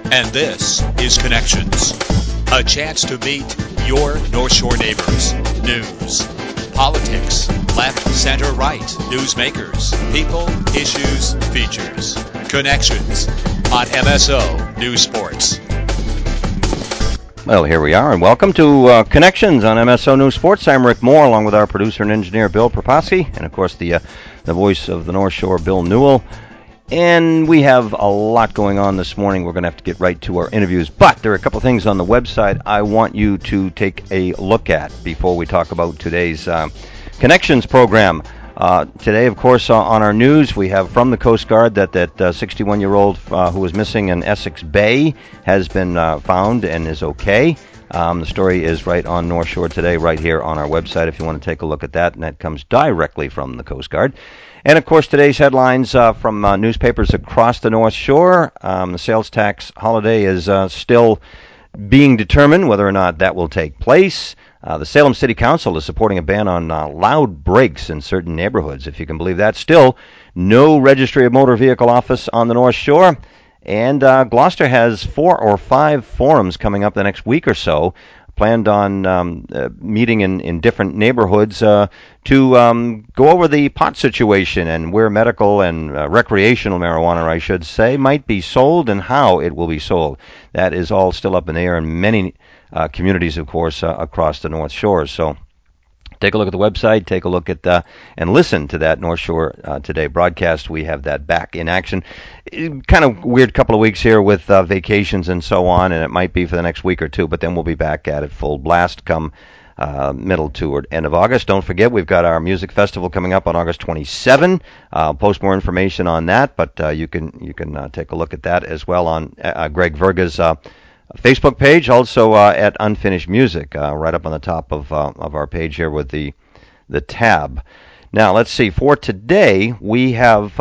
And this is Connections, a chance to meet your North Shore neighbors. News, politics, left, center, right, newsmakers, people, issues, features. Connections on MSO News Sports. Well, here we are, and welcome to Connections on MSO News Sports. I'm Rick Moore, along with our producer and engineer, Bill Proposky, and, of course, the voice of the North Shore, Bill Newell. And we have a lot going on this morning. We're going to have to get right to our interviews. But there are a couple things on the website I want you to take a look at before we talk about today's Connections program. Today, of course, on our news, we have from the Coast Guard that 61-year-old who was missing in Essex Bay has been found and is okay. The story is right on North Shore Today, right here on our website, if you want to take a look at that. And that comes directly from the Coast Guard. And, of course, today's headlines from newspapers across the North Shore. The sales tax holiday is still being determined whether or not that will take place. The Salem City Council is supporting a ban on loud brakes in certain neighborhoods, if you can believe that. Still, no Registry of Motor Vehicle office on the North Shore. And Gloucester has 4 or 5 forums coming up the next week or so, planned on meeting in different neighborhoods to go over the pot situation and where medical and recreational marijuana, I should say, might be sold and how it will be sold. That is all still up in the air in many communities, of course, across the North Shore. So take a look at the website, take a look at and listen to that North Shore Today broadcast. We have that back in action. Kind of weird couple of weeks here with vacations and so on, and it might be for the next week or two, but then we'll be back at it full blast come middle to end of August. Don't forget, we've got our music festival coming up on August 27. I'll post more information on that, but you can take a look at that as well on Greg Verga's Facebook page, also at Unfinished Music, right up on the top of our page here with the tab. Now, let's see. For today, we have,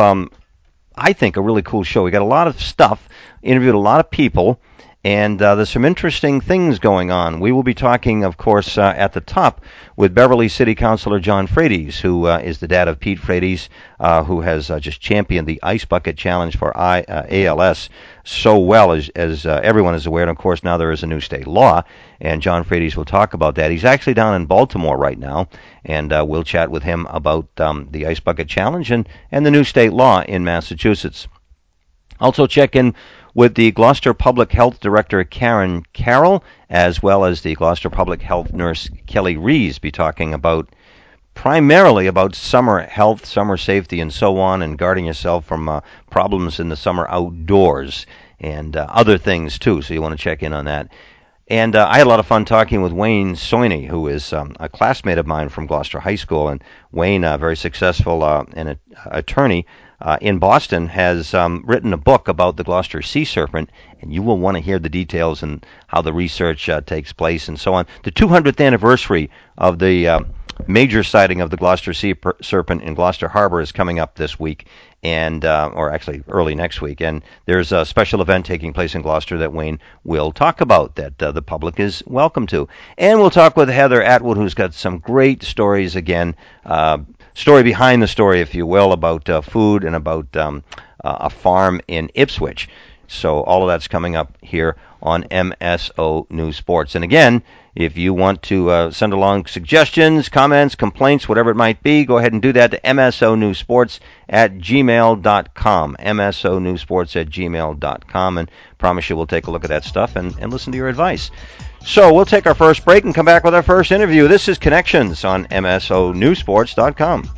I think, a really cool show. We got a lot of stuff, interviewed a lot of people, and there's some interesting things going on. We will be talking, of course, at the top with Beverly City Councilor John Frates, who is the dad of Pete Frates, who has just championed the Ice Bucket Challenge for ALS so well, as everyone is aware. And, of course, now there is a new state law, and John Frates will talk about that. He's actually down in Baltimore right now, and we'll chat with him about the Ice Bucket Challenge and the new state law in Massachusetts. Also check in with the Gloucester Public Health Director Karen Carroll, as well as the Gloucester Public Health Nurse Kelly Rees, be talking primarily about summer health, summer safety, and so on, and guarding yourself from problems in the summer outdoors and other things, too, so you want to check in on that. And I had a lot of fun talking with Wayne Soiney, who is a classmate of mine from Gloucester High School, and Wayne, very successful attorney in Boston, has written a book about the Gloucester sea serpent, and you will want to hear the details and how the research takes place and so on. The 200th anniversary of the major sighting of the Gloucester sea serpent in Gloucester Harbor is coming up this week, and or actually early next week, and there's a special event taking place in Gloucester that Wayne will talk about that the public is welcome to. And we'll talk with Heather Atwood, who's got some great stories again, story behind the story, if you will, about food and about a farm in Ipswich. So all of that's coming up here on MSO News Sports. And again, if you want to send along suggestions, comments, complaints, whatever it might be, go ahead and do that to msonewsports@gmail.com, msonewsports@gmail.com, and promise you we'll take a look at that stuff and listen to your advice. So we'll take our first break and come back with our first interview. This is Connections on msonewsports.com.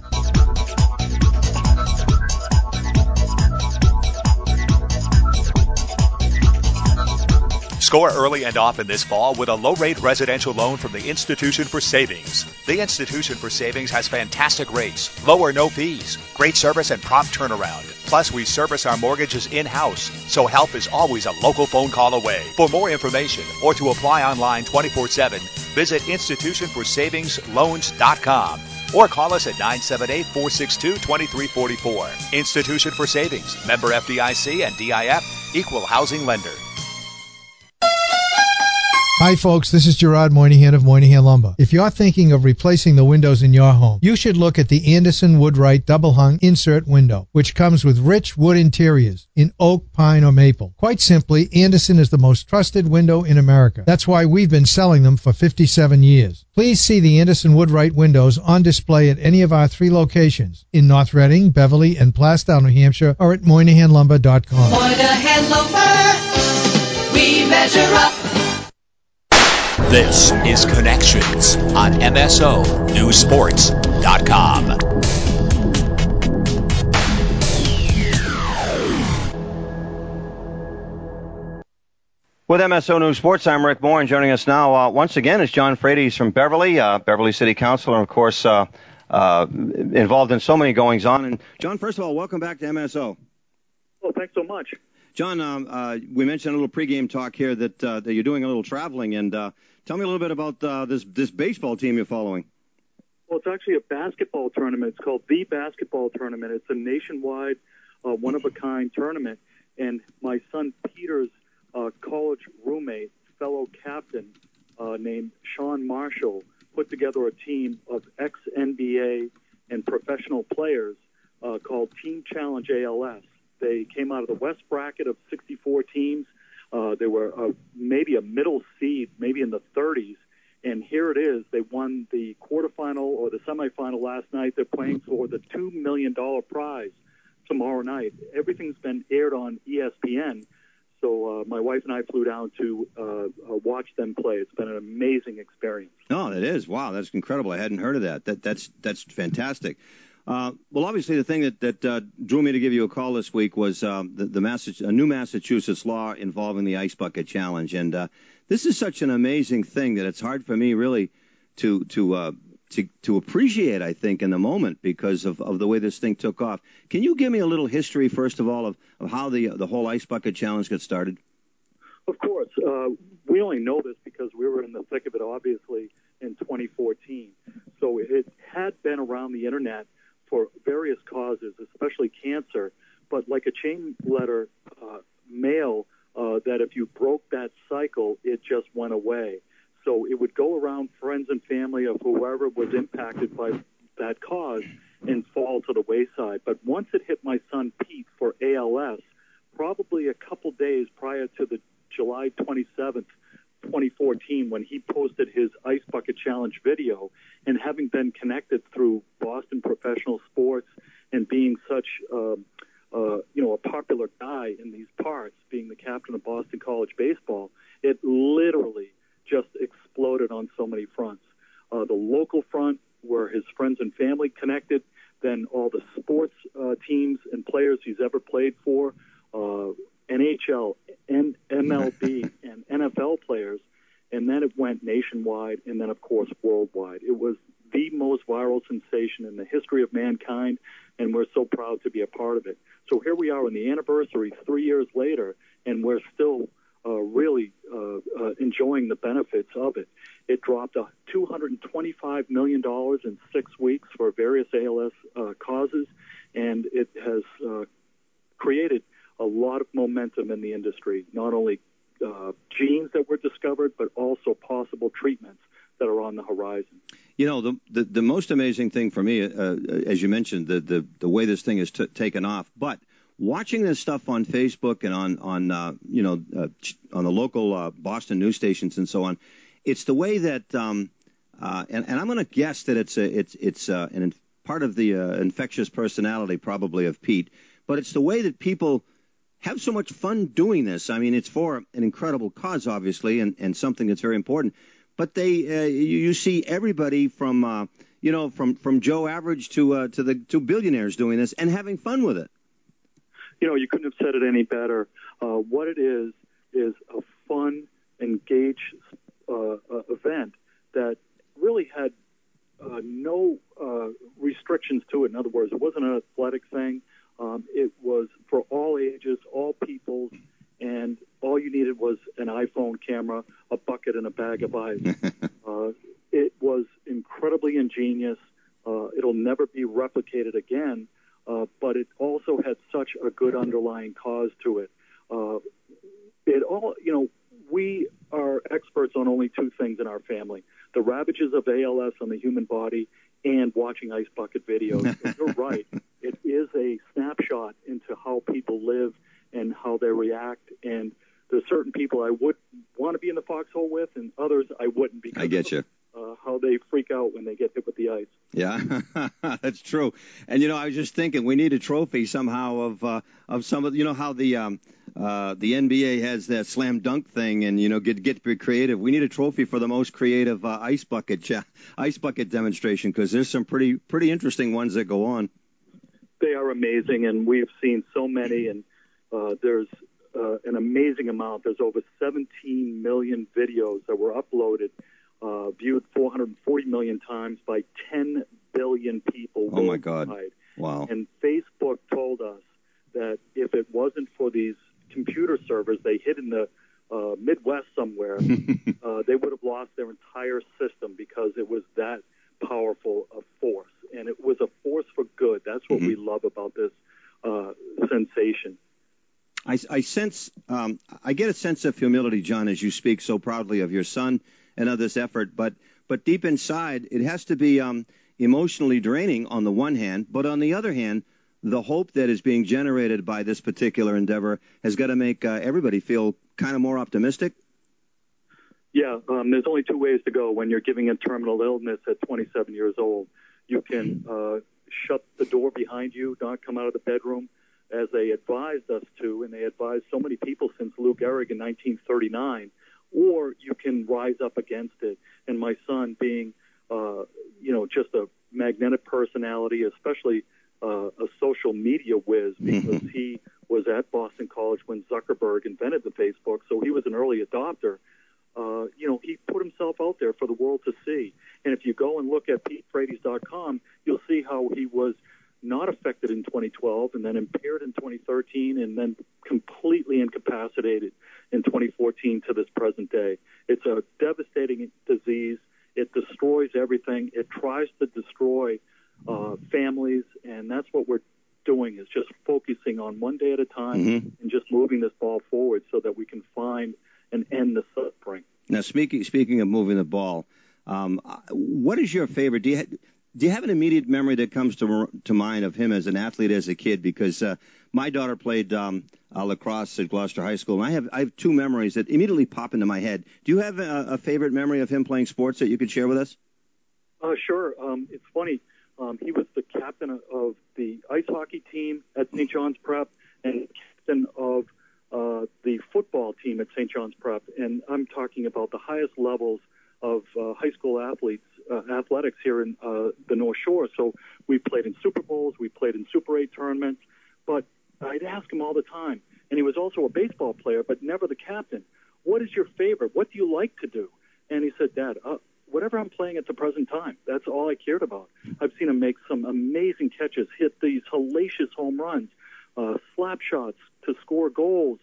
Score early and often this fall with a low-rate residential loan from the Institution for Savings. The Institution for Savings has fantastic rates, low or no fees, great service, and prompt turnaround. Plus, we service our mortgages in-house, so help is always a local phone call away. For more information or to apply online 24/7, visit institutionforsavingsloans.com or call us at 978-462-2344. Institution for Savings, member FDIC and DIF, equal housing lender. Hi folks, this is Gerard Moynihan of Moynihan Lumber. If you're thinking of replacing the windows in your home, you should look at the Anderson Woodwright Double Hung Insert Window, which comes with rich wood interiors in oak, pine, or maple. Quite simply, Anderson is the most trusted window in America. That's why we've been selling them for 57 years. Please see the Anderson Woodwright windows on display at any of our 3 locations in North Reading, Beverly, and Plastow, New Hampshire, or at MoynihanLumber.com. Moynihan Lumber, we measure up. This is Connections on MSONewsports.com. With MSO News Sports, I'm Rick Moore, and joining us now once again is John Frates from Beverly, Beverly City Councilor, and of course involved in so many goings-on. And John, first of all, welcome back to MSO. Well, thanks so much. John, we mentioned a little pregame talk here that you're doing a little traveling, and tell me a little bit about this baseball team you're following. Well, it's actually a basketball tournament. It's called the Basketball Tournament. It's a nationwide, one-of-a-kind tournament, and my son Peter's college roommate, fellow captain named Sean Marshall, put together a team of ex-NBA and professional players called Team Challenge ALS. They came out of the West bracket of 64 teams. They were maybe a middle seed, maybe in the 30s. And here it is. They won the quarterfinal or the semifinal last night. They're playing for the $2 million prize tomorrow night. Everything's been aired on ESPN. So my wife and I flew down to watch them play. It's been an amazing experience. Oh, it is. Wow, that's incredible. I hadn't heard of that. That's fantastic. Well, obviously, the thing that drew me to give you a call this week was a new Massachusetts law involving the Ice Bucket Challenge, and this is such an amazing thing that it's hard for me really to appreciate. I think in the moment because of the way this thing took off. Can you give me a little history first of all of how the whole Ice Bucket Challenge got started? Of course, we only know this because we were in the thick of it, obviously, in 2014. So it had been around the internet for various causes, especially cancer, but like a chain letter mail, that if you broke that cycle, it just went away. So it would go around friends and family of whoever was impacted by that cause and fall to the wayside. But once it hit my son Pete for ALS, probably a couple days prior to the July 27th, 2014, when he posted his Ice Bucket Challenge video, and having been connected through Boston Professional Sports and being such a popular guy in these parts, being the captain of Boston College baseball, it literally just exploded on so many fronts. The local front, where his friends and family connected, then all the sports teams and players he's ever played for, NHL, MLB, and NFL players, and then it went nationwide, and then, of course, worldwide. It was the most viral sensation in the history of mankind, and we're so proud to be a part of it. So here we are on the anniversary 3 years later, and we're still really enjoying the benefits of it. It dropped $225 million in 6 weeks for various ALS causes, and it has created a lot of momentum in the industry, not only genes that were discovered, but also possible treatments that are on the horizon. You know, the most amazing thing for me, as you mentioned, the way this thing has taken off, but watching this stuff on Facebook and on the local Boston news stations and so on, it's the way that and I'm going to guess that it's part of the infectious personality probably of Pete, but it's the way that people have so much fun doing this. I mean, it's for an incredible cause, obviously, and something that's very important. But you see everybody from Joe Average to the two billionaires doing this and having fun with it. You know, you couldn't have said it any better. What it is a fun, engaged event that really had no restrictions to it. In other words, it wasn't an athletic thing. It was for all ages, all peoples, and all you needed was an iPhone camera, a bucket, and a bag of ice. It was incredibly ingenious. It'll never be replicated again, but it also had such a good underlying cause to it. We are experts on only two things in our family: the ravages of ALS on the human body and watching ice bucket videos. And you're right. It is a snapshot into how people live and how they react. And there's certain people I would want to be in the foxhole with, and others I wouldn't, because I get you. How they freak out when they get hit with the ice. Yeah, that's true. And I was just thinking we need a trophy somehow of some of how the NBA has that slam dunk thing, and get creative. We need a trophy for the most creative ice bucket demonstration, because there's some pretty interesting ones that go on. They are amazing, and we've seen so many, and there's an amazing amount. There's over 17 million videos that were uploaded, viewed 440 million times by 10 billion people worldwide. Oh, my God. Wow. And Facebook told us that if it wasn't for these computer servers they hid in the Midwest somewhere, they would have lost their entire system, because it was that powerful a force. And it was a force for good. That's what we love about this sensation. I sense, I get a sense of humility, John, as you speak so proudly of your son and of this effort. But deep inside, it has to be emotionally draining on the one hand. But on the other hand, the hope that is being generated by this particular endeavor has got to make everybody feel kind of more optimistic. Yeah, there's only two ways to go when you're giving a terminal illness at 27 years old. You can shut the door behind you, not come out of the bedroom, as they advised us to, and they advised so many people since Lou Gehrig in 1939, or you can rise up against it. And my son, being, just a magnetic personality, especially a social media whiz, because he was at Boston College when Zuckerberg invented the Facebook, so he was an early adopter. He put himself out there for the world to see. And if you go and look at PeteFreitas.com, you'll see how he was not affected in 2012, and then impaired in 2013, and then completely incapacitated in 2014 to this present day. It's a devastating disease. It destroys everything. It tries to destroy families, and that's what we're doing, is just focusing on one day at a time and just moving this ball forward so that we can find and end the suffering. Now, speaking of moving the ball, what is your favorite? Do you have an immediate memory that comes to mind of him as an athlete as a kid? Because my daughter played lacrosse at Gloucester High School, and I have two memories that immediately pop into my head. Do you have a favorite memory of him playing sports that you could share with us? Sure. It's funny. He was the captain of the ice hockey team at St. John's Prep and captain of the football team at St. John's Prep. And I'm talking about the highest levels of high school athletics here in the North Shore. So we played in Super Bowls, we played in Super 8 tournaments, but I'd ask him all the time. And he was also a baseball player, but never the captain. What is your favorite? What do you like to do? And he said, Dad, whatever I'm playing at the present time, that's all I cared about. I've seen him make some amazing catches, hit these hellacious home runs, slap shots to score goals,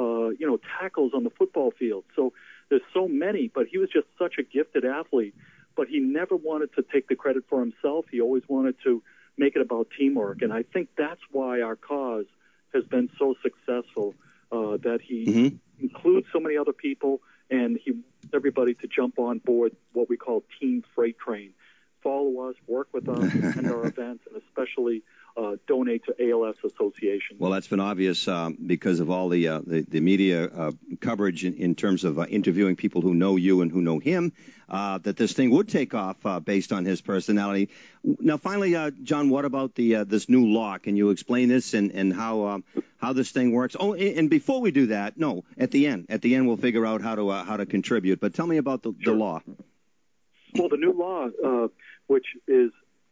tackles on the football field. So there's so many, but he was just such a gifted athlete. But he never wanted to take the credit for himself. He always wanted to make it about teamwork. And I think that's why our cause has been so successful, that he includes so many other people, and he wants everybody to jump on board what we call Team Freight Train. Follow us, work with us, attend our events, and especially donate to ALS Association. Well, that's been obvious because of all the media coverage in terms of interviewing people who know you and who know him, that this thing would take off based on his personality. Now, finally, John, what about this new law? Can you explain this and how this thing works? Oh, and before we do that, no, at the end we'll figure out how to contribute. But tell me about the law. Well, the new law, which is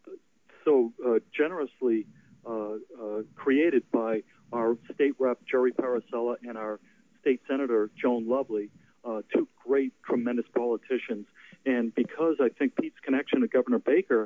so generously created by our state rep, Jerry Paracella, and our state senator, Joan Lovely, two great, tremendous politicians. And because I think Pete's connection to Governor Baker,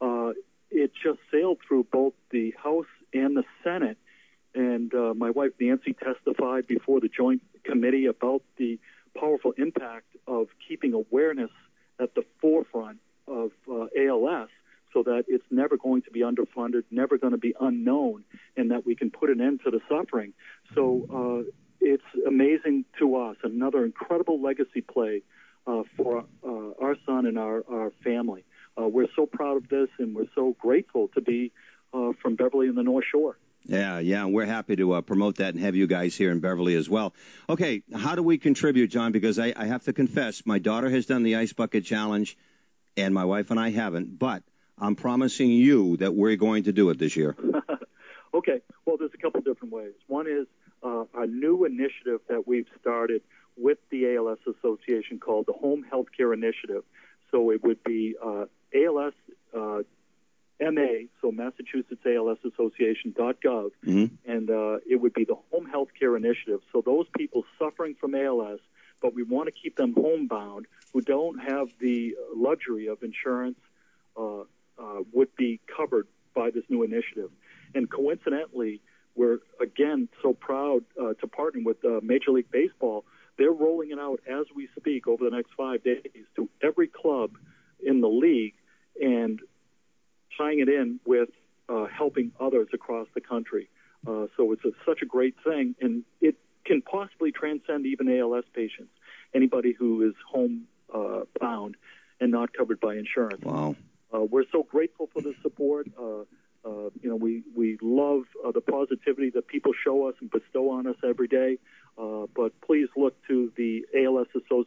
it just sailed through both the House and the Senate. And my wife, Nancy, testified before the Joint Committee about the powerful impact of keeping awareness at the forefront of ALS, so that it's never going to be underfunded, never going to be unknown, and that we can put an end to the suffering. So it's amazing to us, another incredible legacy play for our son and our family. We're so proud of this, and we're so grateful to be from Beverly and the North Shore. Yeah, we're happy to promote that and have you guys here in Beverly as well. Okay, how do we contribute, John? Because I have to confess, my daughter has done the Ice Bucket Challenge, and my wife and I haven't, but I'm promising you that we're going to do it this year. Okay, well, there's a couple different ways. One is a new initiative that we've started with the ALS Association called the Home Healthcare Initiative. So it would be ALS MA, so Massachusetts ALS Association.gov, and it would be the Home Healthcare Initiative. So those people suffering from ALS, but we want to keep them homebound, who don't have the luxury of insurance, would be covered by this new initiative. And coincidentally, we're, again, so proud to partner with Major League Baseball. They're rolling it out as we speak over the next 5 days to every club in the league and tying it in with helping others across the country. So it's such a great thing, and it can possibly transcend even ALS patients, anybody who is home-bound and not covered by insurance. Wow. We're so grateful for the support. We love the positivity that people show us and bestow on us every day. But please look to the ALS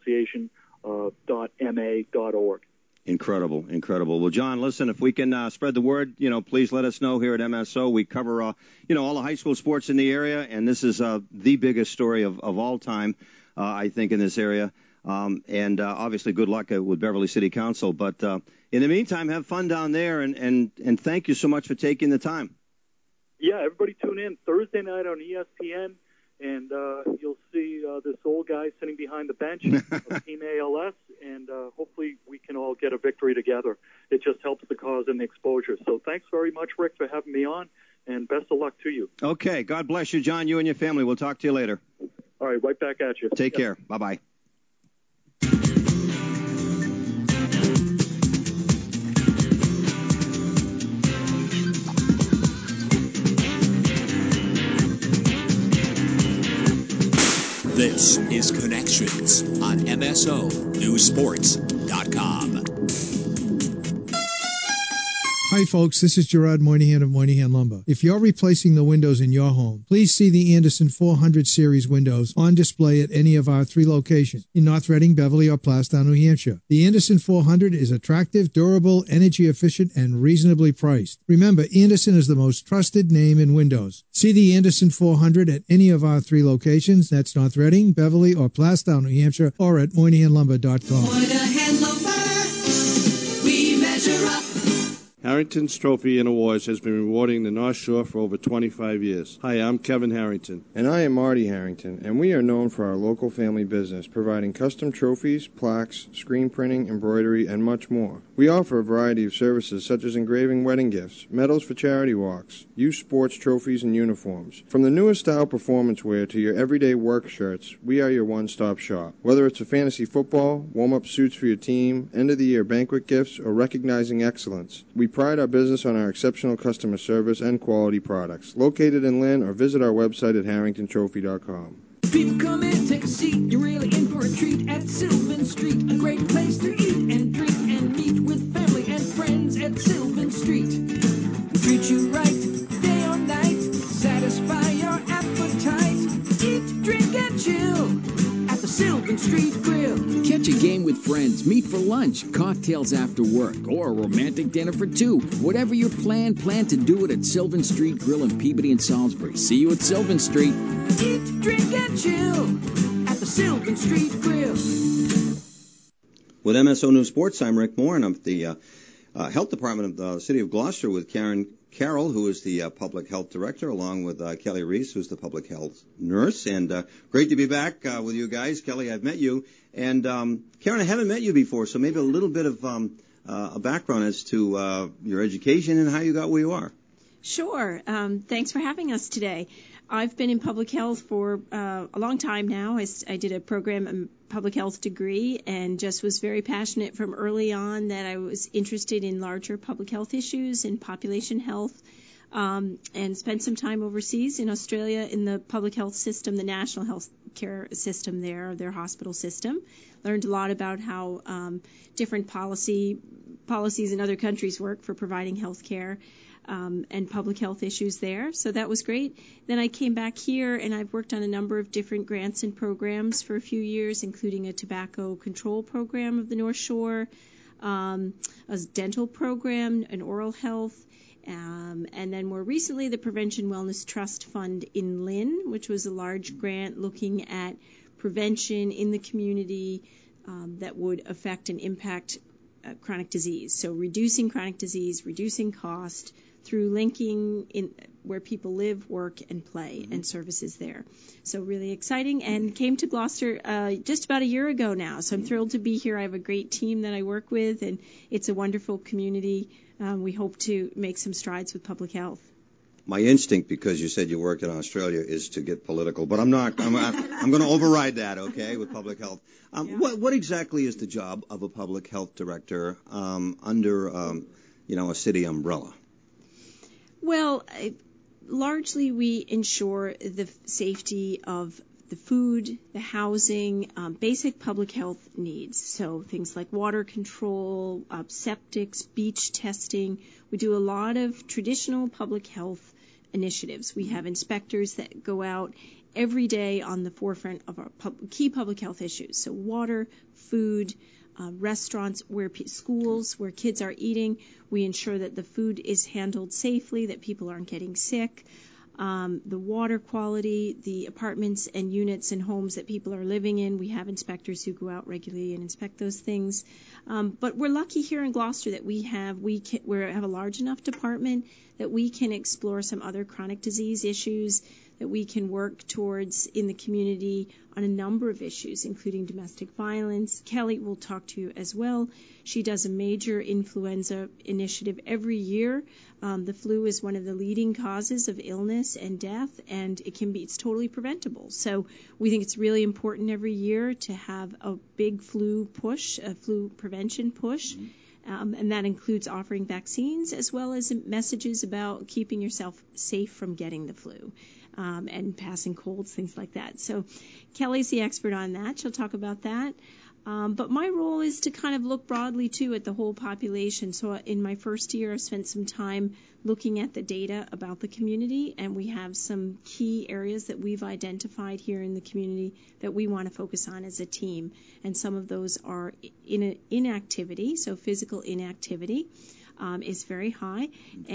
Association.ma.org. Incredible. Well, John, listen, if we can spread the word, please let us know here at MSO. We cover, all the high school sports in the area, and this is the biggest story of all time, I think, in this area. And obviously, good luck with Beverly City Council. But in the meantime, have fun down there, and thank you so much for taking the time. Yeah, everybody tune in Thursday night on ESPN, and you'll see this old guy sitting behind the bench of Team ALS, and hopefully we can all get a victory together. It just helps the cause and the exposure. So thanks very much, Rick, for having me on, and best of luck to you. Okay, God bless you, John, you and your family. We'll talk to you later. All right, right back at you. Take care. Bye-bye. This is Connections on MSONewsSports.com. Hi, folks. This is Gerard Moynihan of Moynihan Lumber. If you're replacing the windows in your home, please see the Anderson 400 Series windows on display at any of our 3 locations in North Reading, Beverly, or Plastown, New Hampshire. The Anderson 400 is attractive, durable, energy efficient, and reasonably priced. Remember, Anderson is the most trusted name in windows. See the Anderson 400 at any of our 3 locations. That's North Reading, Beverly, or Plastown, New Hampshire, or at MoynihanLumber.com. Moynihan Lumber, we measure up. Harrington's Trophy and Awards has been rewarding the North Shore for over 25 years. Hi, I'm Kevin Harrington. And I am Marty Harrington, and we are known for our local family business, providing custom trophies, plaques, screen printing, embroidery, and much more. We offer a variety of services such as engraving wedding gifts, medals for charity walks, youth sports trophies, and uniforms. From the newest style performance wear to your everyday work shirts, we are your one-stop shop. Whether it's a fantasy football, warm-up suits for your team, end-of-the-year banquet gifts, or recognizing excellence, we pride our business on our exceptional customer service and quality products. Located in Lynn, or visit our website at harringtontrophy.com. People come in, take a seat. You're really in for a treat at Sylvan Street. A great place to eat and drink and meet with family and friends at Sylvan Street. Treat you right, day or night. Satisfy your appetite. Eat, drink, and chill at the Sylvan Street Grill. Catch a game with friends, meet for lunch, cocktails after work, or a romantic dinner for 2. Whatever your plan to do it at Sylvan Street Grill in Peabody and Salisbury. See you at Sylvan Street. Eat, drink, and chill at the Sylvan Street Grill. With MSO News Sports, I'm Rick Moore, and I'm the Health Department of the City of Gloucester with Karen Carroll, who is the Public Health Director, along with Kelly Reese, who's the Public Health Nurse. And great to be back with you guys. Kelly, I've met you. And Karen, I haven't met you before, so maybe a little bit of a background as to your education and how you got where you are. Sure. Thanks for having us today. I've been in public health for a long time now. I did a program in public health degree and just was very passionate from early on that I was interested in larger public health issues and population health. and spent some time overseas in Australia in the public health system, the national health care system there, their hospital system. Learned a lot about how different policies in other countries work for providing health care and public health issues there. So that was great. Then I came back here, and I've worked on a number of different grants and programs for a few years, including a tobacco control program of the North Shore, a dental program, an oral health, and then more recently the Prevention Wellness Trust Fund in Lynn, which was a large grant looking at prevention in the community that would affect and impact chronic disease. So reducing chronic disease, reducing cost through linking in where people live, work, and play, and services there. So really exciting, and came to Gloucester just about a year ago now. So I'm thrilled to be here. I have a great team that I work with, and it's a wonderful community. We hope to make some strides with public health. My instinct, because you said you worked in Australia, is to get political, but I'm not. I'm going to override that, okay, with public health. What exactly is the job of a public health director under, a city umbrella? Well, largely we ensure the safety of the food, the housing, basic public health needs. So things like water control, septics, beach testing. We do a lot of traditional public health initiatives. We have inspectors that go out every day on the forefront of our key public health issues. So water, food, restaurants, schools where kids are eating. We ensure that the food is handled safely, that people aren't getting sick. The water quality, the apartments and units and homes that people are living in. We have inspectors who go out regularly and inspect those things. But we're lucky here in Gloucester that we have a large enough department that we can explore some other chronic disease issues that we can work towards in the community on a number of issues, including domestic violence. Kelly will talk to you as well. She does a major influenza initiative every year. The flu is one of the leading causes of illness and death, and it's totally preventable. So we think it's really important every year to have a big flu push, a flu prevention push. And that includes offering vaccines as well as messages about keeping yourself safe from getting the flu and passing colds, things like that. So Kelly's the expert on that. She'll talk about that. But my role is to kind of look broadly, too, at the whole population. So in my first year, I spent some time looking at the data about the community, and we have some key areas that we've identified here in the community that we want to focus on as a team. And some of those are inactivity, so physical inactivity is very high,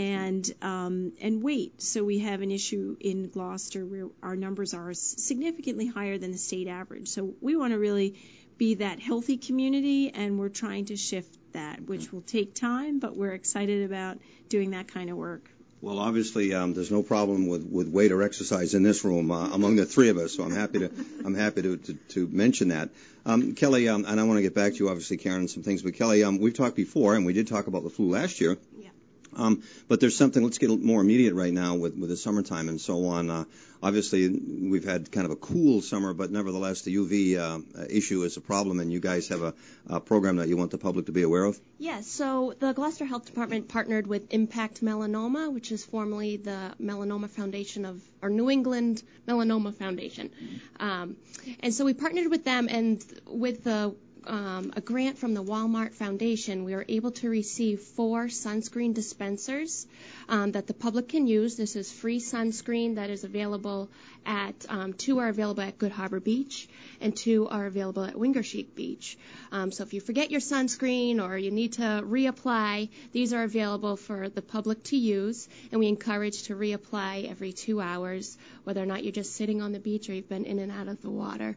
and weight. So we have an issue in Gloucester where our numbers are significantly higher than the state average. So we want to really be that healthy community, and we're trying to shift that, which will take time, but we're excited about doing that kind of work. Well, obviously, there's no problem with weight or exercise in this room among the three of us, so I'm happy to mention that. Kelly, and I want to get back to you, obviously, Karen, some things, but Kelly, we've talked before, and we did talk about the flu last year. Yeah. But there's something, let's get more immediate right now with the summertime and so on. Obviously, we've had kind of a cool summer, but nevertheless, the UV issue is a problem, and you guys have a program that you want the public to be aware of? Yes, so the Gloucester Health Department partnered with Impact Melanoma, which is formerly the Melanoma Foundation or New England Melanoma Foundation. And so we partnered with them, and with a grant from the Walmart Foundation, we were able to receive 4 sunscreen dispensers that the public can use. This is free sunscreen that is available at 2 are available at Good Harbor Beach, and 2 are available at Wingersheek Beach. So if you forget your sunscreen or you need to reapply, these are available for the public to use, and we encourage to reapply every 2 hours, whether or not you're just sitting on the beach or you've been in and out of the water.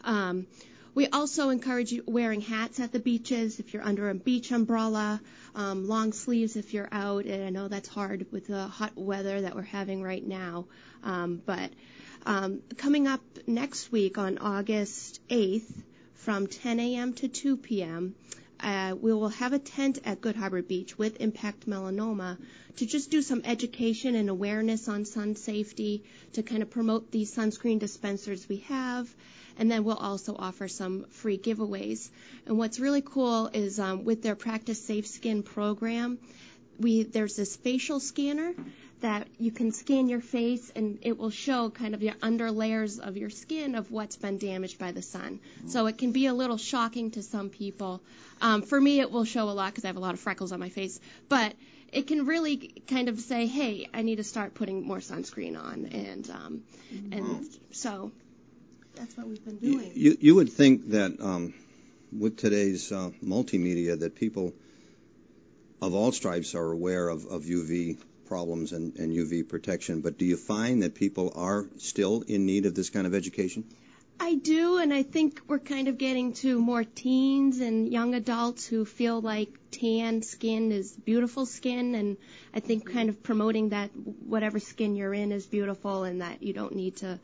We also encourage you wearing hats at the beaches if you're under a beach umbrella, long sleeves if you're out, and I know that's hard with the hot weather that we're having right now. But coming up next week on August 8th from 10 a.m. to 2 p.m., we will have a tent at Good Harbor Beach with Impact Melanoma to just do some education and awareness on sun safety, to kind of promote these sunscreen dispensers we have. And then we'll also offer some free giveaways. And what's really cool is with their Practice Safe Skin program, there's this facial scanner that you can scan your face and it will show kind of your under layers of your skin of what's been damaged by the sun. So it can be a little shocking to some people. For me, it will show a lot because I have a lot of freckles on my face, but it can really kind of say, hey, I need to start putting more sunscreen on, and so that's what we've been doing. You would think that with today's multimedia that people of all stripes are aware of UV problems and UV protection, but do you find that people are still in need of this kind of education? I do, and I think we're kind of getting to more teens and young adults who feel like tan skin is beautiful skin, and I think kind of promoting that whatever skin you're in is beautiful and that you don't need to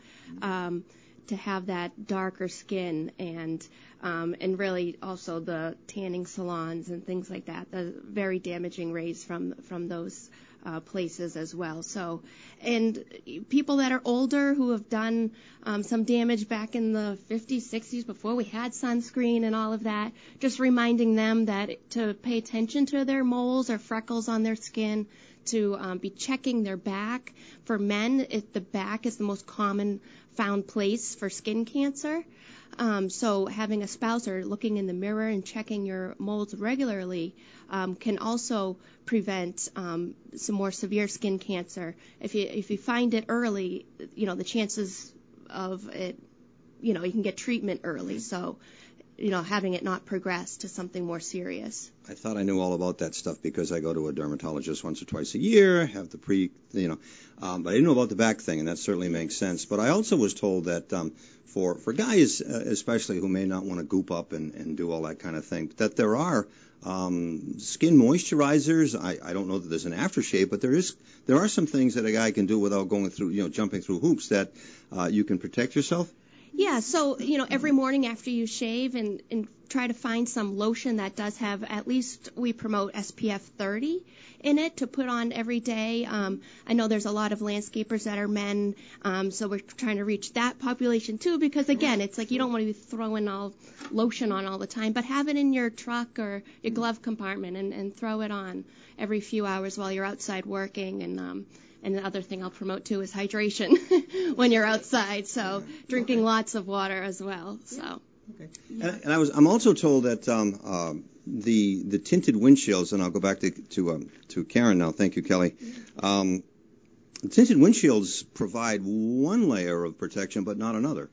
have that darker skin, and really also the tanning salons and things like that, the very damaging rays from those places as well. So, and people that are older who have done some damage back in the 50s, 60s before we had sunscreen and all of that, just reminding them that to pay attention to their moles or freckles on their skin, to be checking their back. For men, the back is the most common found place for skin cancer. So having a spouse or looking in the mirror and checking your moles regularly can also prevent some more severe skin cancer. If you find it early, the chances of it, you can get treatment early. So, having it not progress to something more serious. I thought I knew all about that stuff because I go to a dermatologist once or twice a year, have the but I didn't know about the back thing, and that certainly makes sense. But I also was told that for guys especially who may not want to goop up and do all that kind of thing, that there are skin moisturizers. I don't know that there's an aftershave, but there are some things that a guy can do without going through, jumping through hoops that you can protect yourself. Yeah, so, every morning after you shave and try to find some lotion that does have, at least we promote SPF 30 in it to put on every day. I know there's a lot of landscapers that are men, so we're trying to reach that population too, because again, it's like you don't want to be throwing all lotion on all the time, but have it in your truck or your glove compartment and throw it on every few hours while you're outside working. And the other thing I'll promote too is hydration when you're outside. So drinking lots of water as well. So. Okay. And I'm also told that the tinted windshields, and I'll go back to Karen now. Thank you, Kelly. The tinted windshields provide one layer of protection, but not another.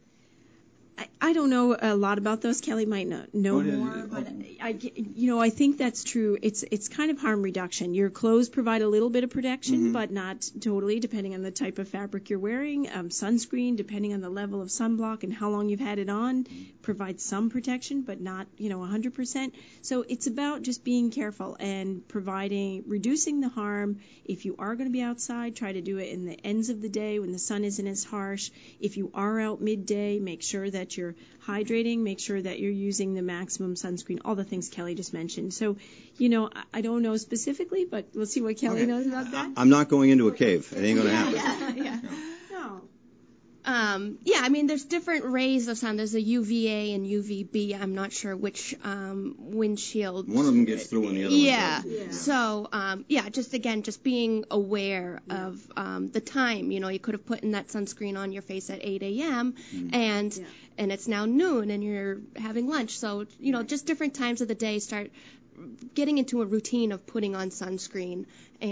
I don't know a lot about those. Kelly might know more, but I think that's true. It's kind of harm reduction. Your clothes provide a little bit of protection, but not totally, depending on the type of fabric you're wearing. Sunscreen, depending on the level of sunblock and how long you've had it on, provides some protection, but not 100%. So it's about just being careful and reducing the harm. If you are going to be outside, try to do it in the ends of the day when the sun isn't as harsh. If you are out midday, make sure that you're hydrating, make sure that you're using the maximum sunscreen, all the things Kelly just mentioned. So, I don't know specifically, but we'll see what Kelly knows about that. I'm not going into a cave. It ain't going to happen. Yeah. No. There's different rays of sun. There's a UVA and UVB. I'm not sure which windshield. One of them gets through and the other one doesn't. So, just being aware of the time. You could have put in that sunscreen on your face at 8 a.m. and it's now noon and you're having lunch. So, just different times of the day, start getting into a routine of putting on sunscreen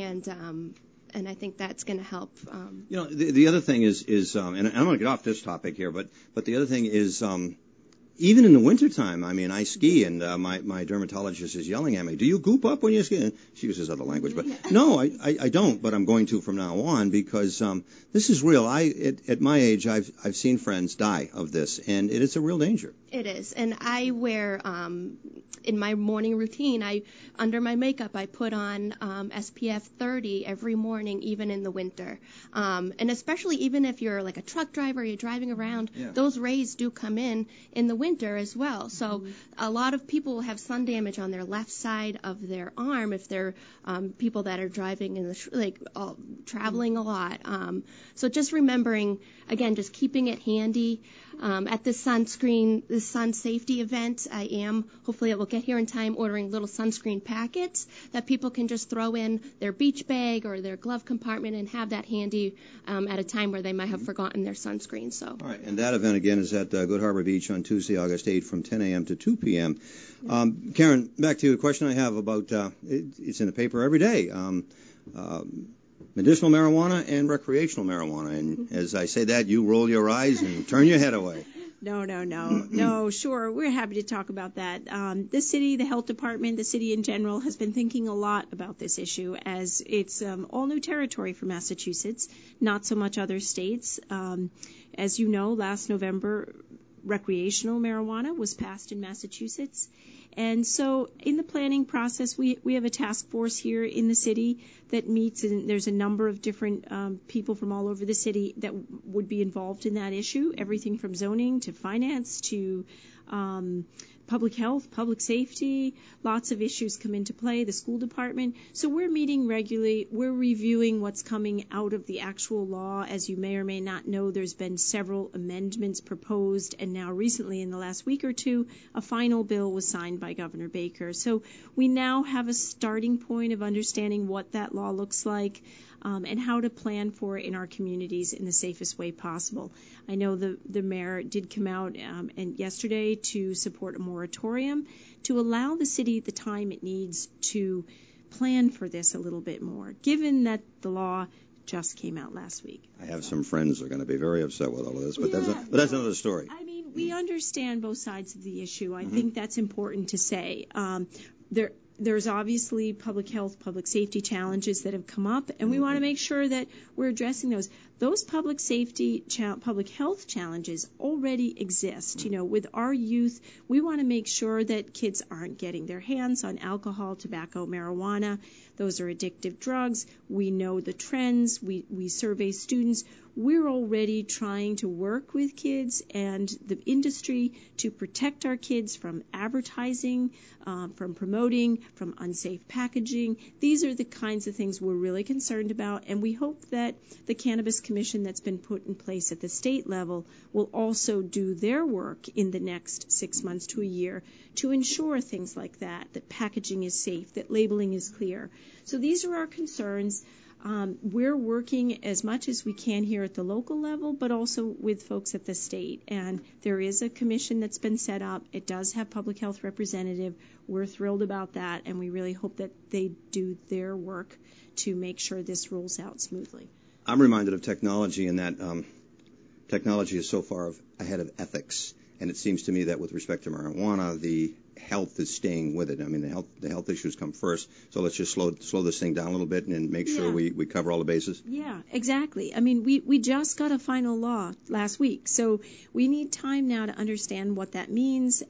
and I think that's going to help. The other thing is, and I'm going to get off this topic here, but the other thing is, even in the wintertime, I ski, and my dermatologist is yelling at me, do you goop up when you ski? She uses other language, but no, I don't, but I'm going to from now on because this is real. At my age, I've seen friends die of this, and it is a real danger. It is, and I wear, in my morning routine, under my makeup, I put on SPF 30 every morning, even in the winter. And especially even if you're like a truck driver, you're driving around, those rays do come in the winter as well. So a lot of people have sun damage on their left side of their arm if they're people that are driving in traveling a lot. So just remembering, again, just keeping it handy. At the sun safety event, I am, hopefully it will get here in time, ordering little sunscreen packets that people can just throw in their beach bag or their glove compartment and have that handy at a time where they might have forgotten their sunscreen. So. All right, and that event again is at Good Harbor Beach on Tuesday, August 8th from 10 a.m. to 2 p.m. Karen, back to a question I have about, it's in the paper every day, medicinal marijuana and recreational marijuana. And as I say that, you roll your eyes and turn your head away. No, sure. We're happy to talk about that. The city, the health department, the city in general has been thinking a lot about this issue as it's all new territory for Massachusetts, not so much other states. As you know, last November, recreational marijuana was passed in Massachusetts. And so in the planning process, we have a task force here in the city that meets, and there's a number of different people from all over the city that would be involved in that issue, everything from zoning to finance to public health, public safety, lots of issues come into play, the school department. So we're meeting regularly. We're reviewing what's coming out of the actual law. As you may or may not know, there's been several amendments proposed, and now recently in the last week or two, a final bill was signed by Governor Baker. So we now have a starting point of understanding what that law looks like. And how to plan for it in our communities in the safest way possible. I know the mayor did come out and yesterday to support a moratorium to allow the city the time it needs to plan for this a little bit more, given that the law just came out last week. I have some friends who are going to be very upset with all of this, but that's another story. I mean, we understand both sides of the issue. I think that's important to say. There's obviously public health, public safety challenges that have come up, and we want to make sure that we're addressing those. Those public safety, public health challenges already exist. You know, with our youth, we want to make sure that kids aren't getting their hands on alcohol, tobacco, marijuana. Those are addictive drugs. We know the trends. We survey students. We're already trying to work with kids and the industry to protect our kids from advertising, from promoting, from unsafe packaging. These are the kinds of things we're really concerned about, and we hope that the Cannabis Commission that's been put in place at the state level will also do their work in the next 6 months to a year to ensure things like that packaging is safe, that labeling is clear. So these are our concerns. We're working as much as we can here at the local level, but also with folks at the state. And there is a commission that's been set up. It does have public health representative. We're thrilled about that, and we really hope that they do their work to make sure this rolls out smoothly. I'm reminded of technology in that technology is so far ahead of ethics. And it seems to me that with respect to marijuana, the health is staying with it. I mean, the health issues come first. So let's just slow this thing down a little bit and make sure we cover all the bases. Yeah, exactly. I mean, we just got a final law last week. So we need time now to understand what that means,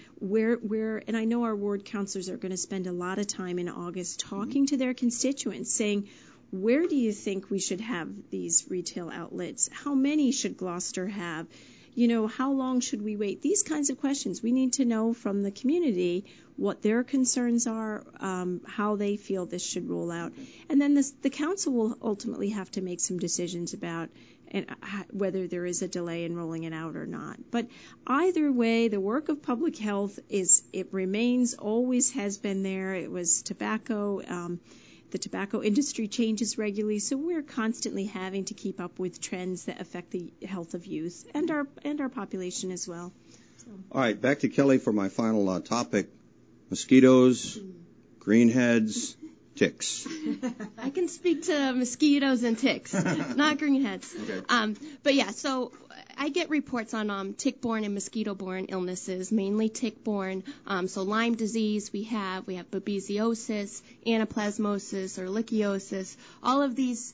where, and I know our ward counselors are going to spend a lot of time in August talking to their constituents, saying, where do you think we should have these retail outlets? How many should Gloucester have? You know, how long should we wait? These kinds of questions. We need to know from the community what their concerns are, how they feel this should roll out. And then the council will ultimately have to make some decisions about whether there is a delay in rolling it out or not. But either way, the work of public health remains, always has been there. It was tobacco. The tobacco industry changes regularly, so we're constantly having to keep up with trends that affect the health of youth and our population as well. So. All right, back to Kelly for my final topic: mosquitoes, greenheads, ticks. I can speak to mosquitoes and ticks, not greenheads. Okay. But yeah, so I get reports on tick-borne and mosquito-borne illnesses, mainly tick-borne. So Lyme disease, we have babesiosis, anaplasmosis, or ehrlichiosis. All of these,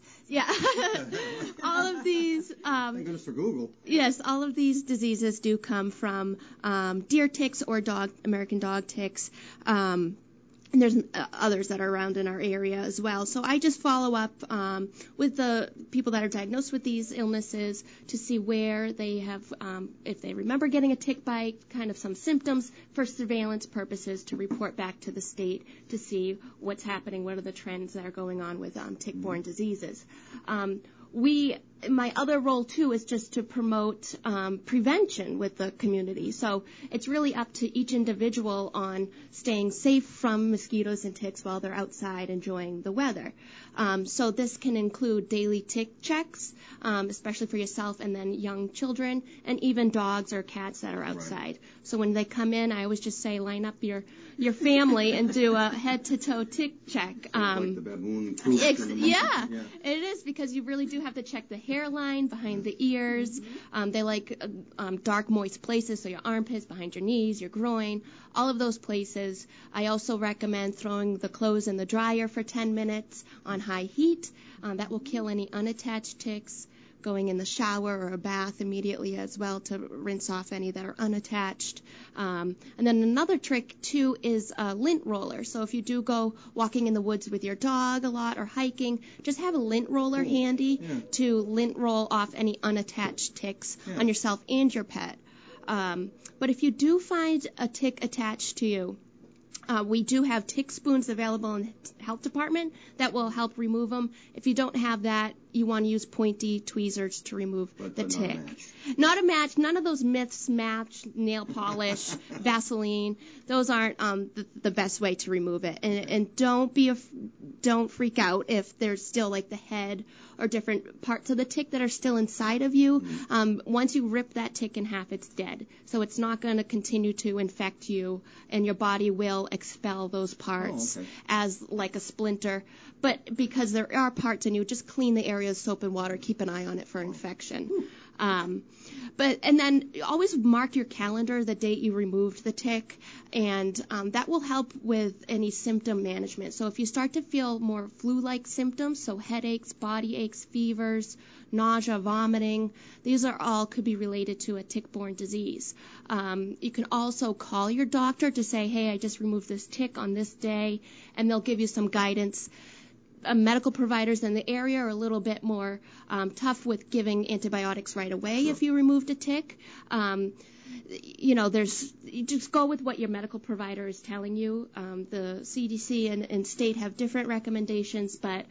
all of these. Thank goodness for Google. Yes, all of these diseases do come from deer ticks or American dog ticks. And there's others that are around in our area as well. So I just follow up with the people that are diagnosed with these illnesses to see where they have, if they remember getting a tick bite, kind of some symptoms for surveillance purposes to report back to the state to see what's happening, what are the trends that are going on with tick-borne diseases. We my other role too is just to promote prevention with the community. So it's really up to each individual on staying safe from mosquitoes and ticks while they're outside enjoying the weather. So this can include daily tick checks, especially for yourself and then young children, and even dogs or cats that are outside. Right. So when they come in, I always just say line up your family and do a head-to-toe tick check. Like the baboon. Yeah, it is, because you really do have to check the hairline, behind the ears. They like dark, moist places, so your armpits, behind your knees, your groin, all of those places. I also recommend throwing the clothes in the dryer for 10 minutes on high heat. That will kill any unattached ticks. Going in the shower or a bath immediately as well to rinse off any that are unattached. And then another trick, too, is a lint roller. So if you do go walking in the woods with your dog a lot or hiking, just have a lint roller handy to lint roll off any unattached ticks on yourself and your pet. But if you do find a tick attached to you, we do have tick spoons available in the health department that will help remove them. If you don't have that, you want to use pointy tweezers to remove the tick. Not a match. None of those myths match, nail polish, Vaseline. Those aren't the best way to remove it. And don't freak out if there's still like the head or different parts of the tick that are still inside of you. Once you rip that tick in half, it's dead. So it's not going to continue to infect you, and your body will expel those parts as like a splinter. But because there are parts in you, just clean the area with soap and water. Keep an eye on it for infection. And then always mark your calendar the date you removed the tick, and that will help with any symptom management. So if you start to feel more flu-like symptoms, so headaches, body aches, fevers, nausea, vomiting, these are all could be related to a tick-borne disease. You can also call your doctor to say, hey, I just removed this tick on this day, and they'll give you some guidance. Medical providers in the area are a little bit more tough with giving antibiotics right away if you removed a tick. You just go with what your medical provider is telling you. The CDC and state have different recommendations, but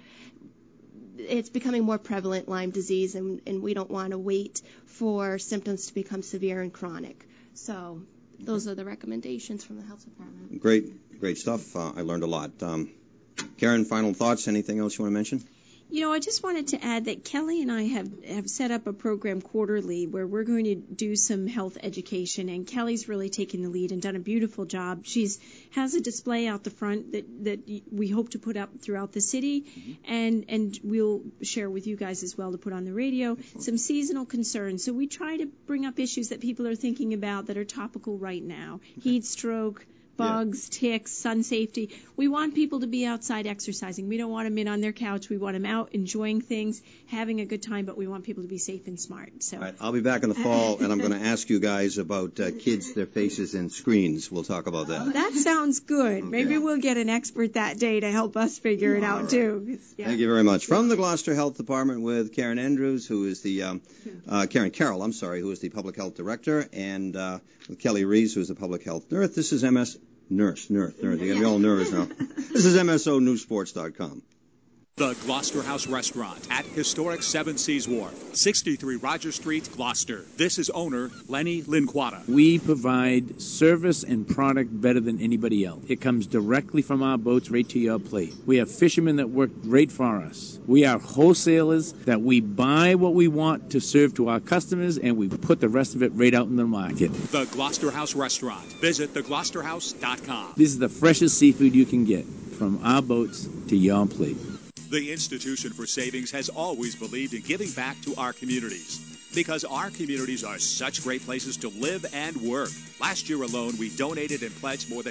it's becoming more prevalent, Lyme disease, and we don't want to wait for symptoms to become severe and chronic. So those are the recommendations from the health department. Great stuff. I learned a lot. Karen, final thoughts? Anything else you want to mention? I just wanted to add that Kelly and I have set up a program quarterly where we're going to do some health education, and Kelly's really taken the lead and done a beautiful job. Has a display out the front that we hope to put up throughout the city, and we'll share with you guys as well to put on the radio. Some seasonal concerns. So we try to bring up issues that people are thinking about that are topical right now. Heat stroke, bugs, ticks, sun safety. We want people to be outside exercising. We don't want them in on their couch. We want them out enjoying things, having a good time, but we want people to be safe and smart. So all right, I'll be back in the fall, and I'm going to ask you guys about kids, their faces, and screens. We'll talk about that. That sounds good. Okay. Maybe we'll get an expert that day to help us figure it out, too. Yeah. Thank you very much. From the Gloucester Health Department with Karen Andrews, who is the Karen Carroll, who is the Public Health Director, and with Kelly Rees, who is the Public Health Nurse. This is Nurse. They got to be all nervous now. This is MSONewsports.com. The Gloucester House Restaurant at historic Seven Seas Wharf, 63 Roger Street, Gloucester. This is owner Lenny Linquata. We provide service and product better than anybody else. It comes directly from our boats right to your plate. We have fishermen that work great for us. We are wholesalers that we buy what we want to serve to our customers, and we put the rest of it right out in the market. The Gloucester House Restaurant. Visit thegloucesterhouse.com. This is the freshest seafood you can get from our boats to your plate. The Institution for Savings has always believed in giving back to our communities because our communities are such great places to live and work. Last year alone, we donated and pledged more than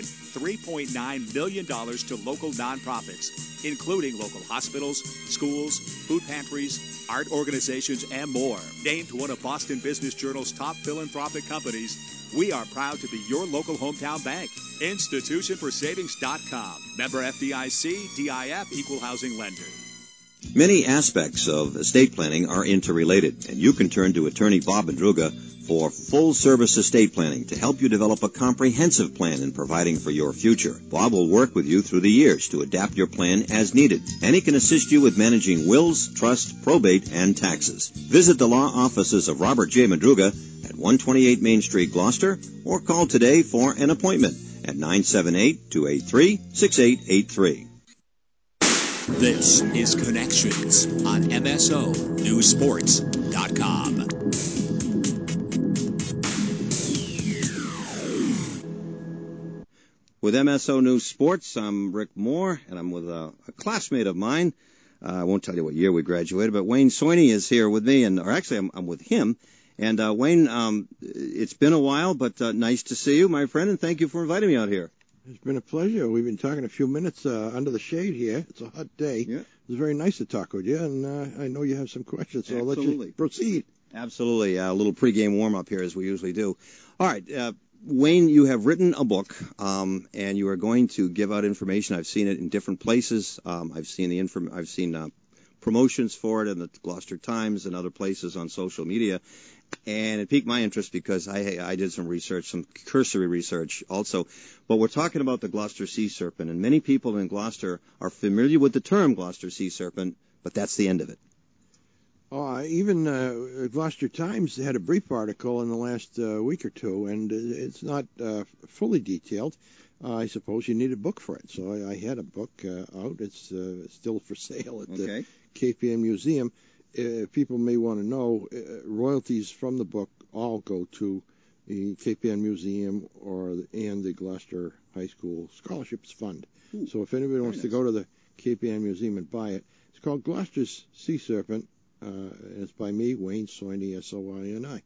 $3.9 million to local nonprofits, including local hospitals, schools, food pantries, art organizations, and more. Named one of Boston Business Journal's top philanthropic companies, we are proud to be your local hometown bank. Institutionforsavings.com. Member FDIC, DIF, Equal Housing Lender. Many aspects of estate planning are interrelated, and you can turn to attorney Bob Madruga for full-service estate planning to help you develop a comprehensive plan in providing for your future. Bob will work with you through the years to adapt your plan as needed, and he can assist you with managing wills, trust, probate, and taxes. Visit the law offices of Robert J. Madruga at 128 Main Street, Gloucester, or call today for an appointment at 978-283-6883. This is Connections on MSONewsports.com. With MSO News Sports, I'm Rick Moore, and I'm with a classmate of mine. I won't tell you what year we graduated, but Wayne Soini is here with me, or actually I'm with him. And Wayne, it's been a while, but nice to see you, my friend, and thank you for inviting me out here. It's been a pleasure. We've been talking a few minutes under the shade here. It's a hot day. Yeah. It was very nice to talk with you, and I know you have some questions, so I'll let you proceed. Absolutely. A little pregame warm-up here, as we usually do. All right, Wayne, you have written a book, and you are going to give out information. I've seen it in different places. I've seen promotions for it in the Gloucester Times and other places on social media. And it piqued my interest because I did some research, some cursory research also. But we're talking about the Gloucester sea serpent, and many people in Gloucester are familiar with the term Gloucester sea serpent, but that's the end of it. Even Gloucester Times had a brief article in the last week or two, and it's not fully detailed. I suppose you need a book for it. So I had a book out. It's still for sale at the KPN Museum. People may want to know, royalties from the book all go to the KPN Museum and the Gloucester High School Scholarships Fund. Ooh, so if anybody wants to go to the KPN Museum and buy it, it's called Gloucester's Sea Serpent. And it's by me, Wayne Soini, S-O-I-N-I.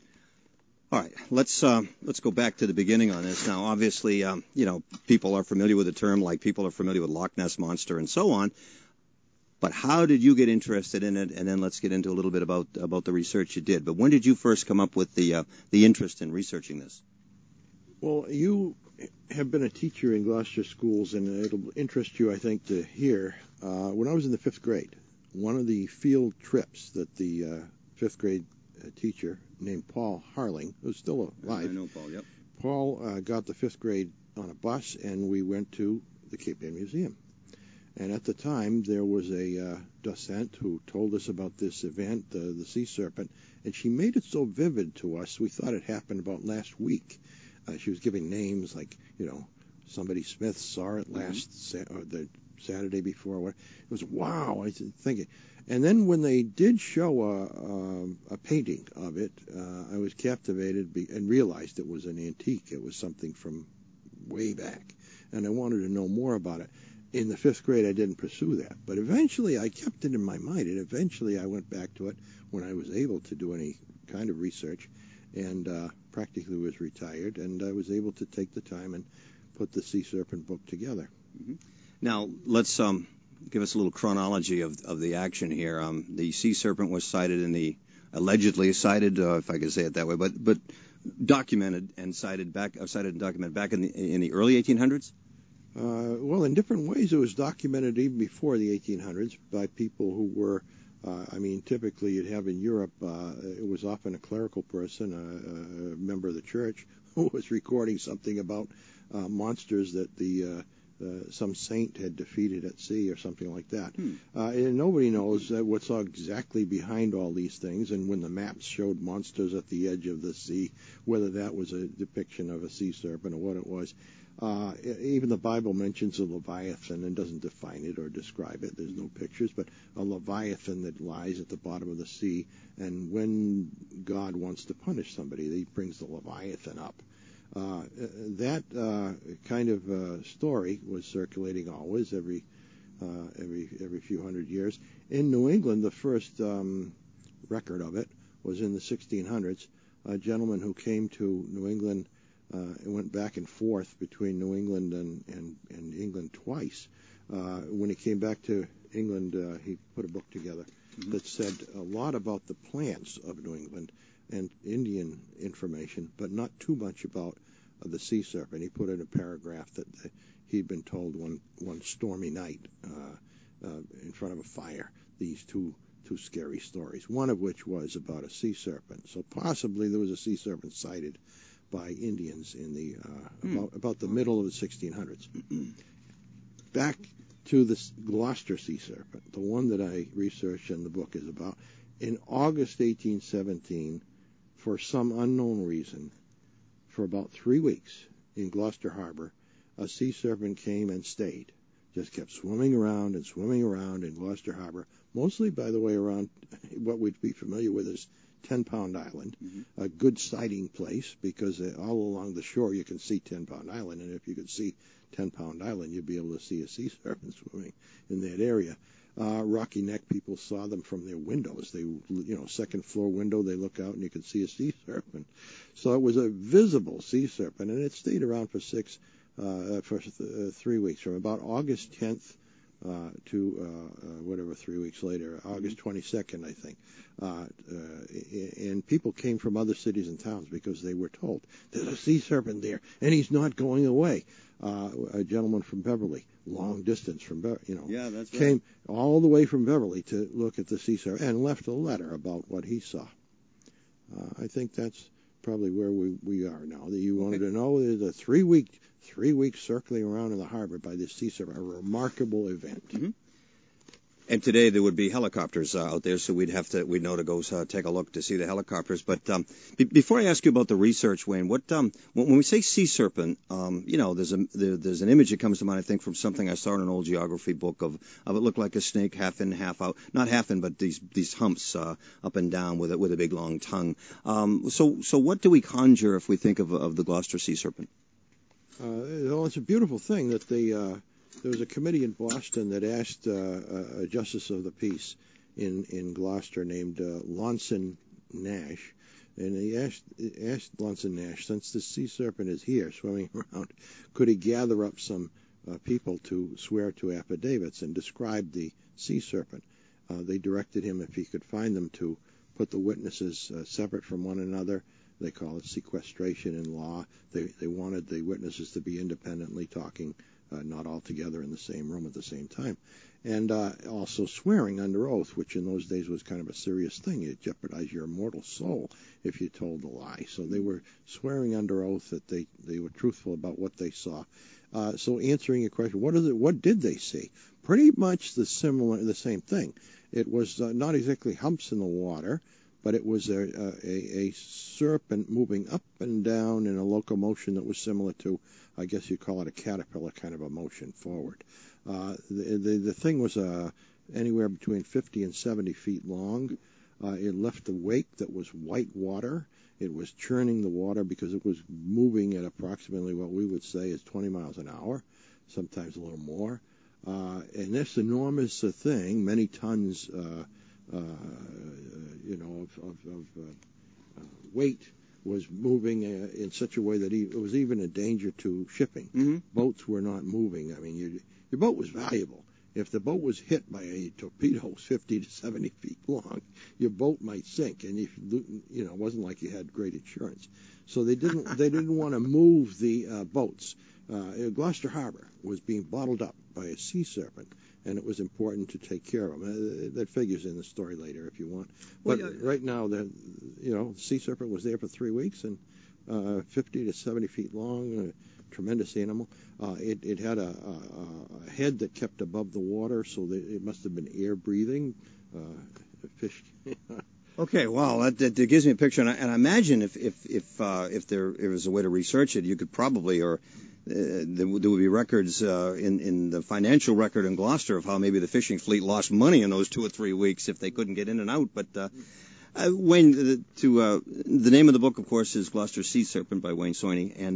All right, let's go back to the beginning on this. Now, obviously, people are familiar with the term, like people are familiar with Loch Ness Monster and so on. But how did you get interested in it? And then let's get into a little bit about the research you did. But when did you first come up with the interest in researching this? Well, you have been a teacher in Gloucester schools, and it'll interest you, I think, to hear. When I was in the 5th grade, one of the field trips that the 5th grade teacher named Paul Harling, who's still alive. I know Paul, yep. Paul got the 5th grade on a bus, and we went to the Cape Ann Museum. And at the time, there was a docent who told us about this event, the sea serpent, and she made it so vivid to us, we thought it happened about last week. She was giving names like, somebody Smith saw it the Saturday before. It was, wow, I was thinking. And then when they did show a painting of it, I was captivated and realized it was an antique. It was something from way back, and I wanted to know more about it. In the 5th grade, I didn't pursue that, but eventually I kept it in my mind, and eventually I went back to it when I was able to do any kind of research, and practically was retired, and I was able to take the time and put the Sea Serpent book together. Mm-hmm. Now, let's give us a little chronology of the action here. The Sea Serpent was allegedly cited, if I could say it that way, but documented and cited and documented back in the early 1800s? Well, in different ways, it was documented even before the 1800s by people who were, typically you'd have in Europe, it was often a clerical person, a member of the church, who was recording something about monsters that some saint had defeated at sea or something like that. And nobody knows what's exactly behind all these things, and when the maps showed monsters at the edge of the sea, whether that was a depiction of a sea serpent or what it was. Even the Bible mentions a Leviathan and doesn't define it or describe it. There's no pictures, but a Leviathan that lies at the bottom of the sea, and when God wants to punish somebody, he brings the Leviathan up. That kind of story was circulating always, every few hundred years. In New England, the first record of it was in the 1600s. A gentleman who came to New England went back and forth between New England and England twice. When he came back to England, he put a book together that said a lot about the plants of New England and Indian information, but not too much about the sea serpent. He put in a paragraph that he'd been told one stormy night in front of a fire these two scary stories, one of which was about a sea serpent. So possibly there was a sea serpent sighted by Indians in the about the middle of the 1600s. Back to the Gloucester sea serpent, the one that I researched and the book is about. In August 1817, for some unknown reason, for about 3 weeks in Gloucester Harbor, a sea serpent came and stayed. Just kept swimming around in Gloucester Harbor, mostly, by the way, around what we'd be familiar with as 10-Pound Island, a good sighting place because all along the shore you can see 10-Pound Island, and if you could see 10-Pound Island, you'd be able to see a sea serpent swimming in that area. Rocky Neck people saw them from their windows. They, second floor window, they look out and you could see a sea serpent. So it was a visible sea serpent, and it stayed around for 3 weeks, from about August 10th to 3 weeks later, August 22nd, I think. And people came from other cities and towns because they were told, there's a sea serpent there, and he's not going away. A gentleman from Beverly, long distance from Beverly, came all the way from Beverly to look at the sea serpent and left a letter about what he saw. I think that's probably where we are now. That you wanted to know, there's a 3 week circling around in the harbor by this sea serpent, a remarkable event. And today there would be helicopters out there, so we'd know to go take a look to see the helicopters. But before I ask you about the research, Wayne, when we say sea serpent, there's an image that comes to mind, I think, from something I saw in an old geography book of it looked like a snake, half in, half out, not half in, but these humps up and down with a big long tongue. So what do we conjure if we think of the Gloucester sea serpent? It's a beautiful thing that there was a committee in Boston that asked a justice of the peace in Gloucester named Lonson Nash, and he asked Lonson Nash, since the sea serpent is here swimming around, could he gather up some people to swear to affidavits and describe the sea serpent. They directed him, if he could find them, to put the witnesses separate from one another. They call it sequestration in law. They wanted the witnesses to be independently talking, not all together in the same room at the same time. And also swearing under oath, which in those days was kind of a serious thing. It jeopardized your immortal soul if you told a lie. So they were swearing under oath that they were truthful about what they saw. So answering your question, what did they see? Pretty much the same thing. It was not exactly humps in the water, but it was a serpent moving up and down in a locomotion that was similar to, I guess you'd call it a caterpillar kind of a motion forward. The thing was anywhere between 50 and 70 feet long. It left a wake that was white water. It was churning the water because it was moving at approximately what we would say is 20 miles an hour, sometimes a little more. And this enormous thing, many tons of weight, was moving in such a way that it was even a danger to shipping. Mm-hmm. Boats were not moving. I mean, your boat was valuable. If the boat was hit by a torpedo 50 to 70 feet long, your boat might sink, and if it wasn't like you had great insurance. So they didn't want to move the boats. Gloucester Harbor was being bottled up by a sea serpent, and it was important to take care of them. That figures in the story later if you want. But right now, the sea serpent was there for 3 weeks, and 50 to 70 feet long, tremendous animal. It had a head that kept above the water, so that it must have been air breathing. Fish. Okay, well, that gives me a picture, and I imagine if there was a way to research it, you could probably, or there would be records in the financial record in Gloucester of how maybe the fishing fleet lost money in those 2 or 3 weeks if they couldn't get in and out. But Wayne, the name of the book, of course, is Gloucester Sea Serpent by Wayne Soini, and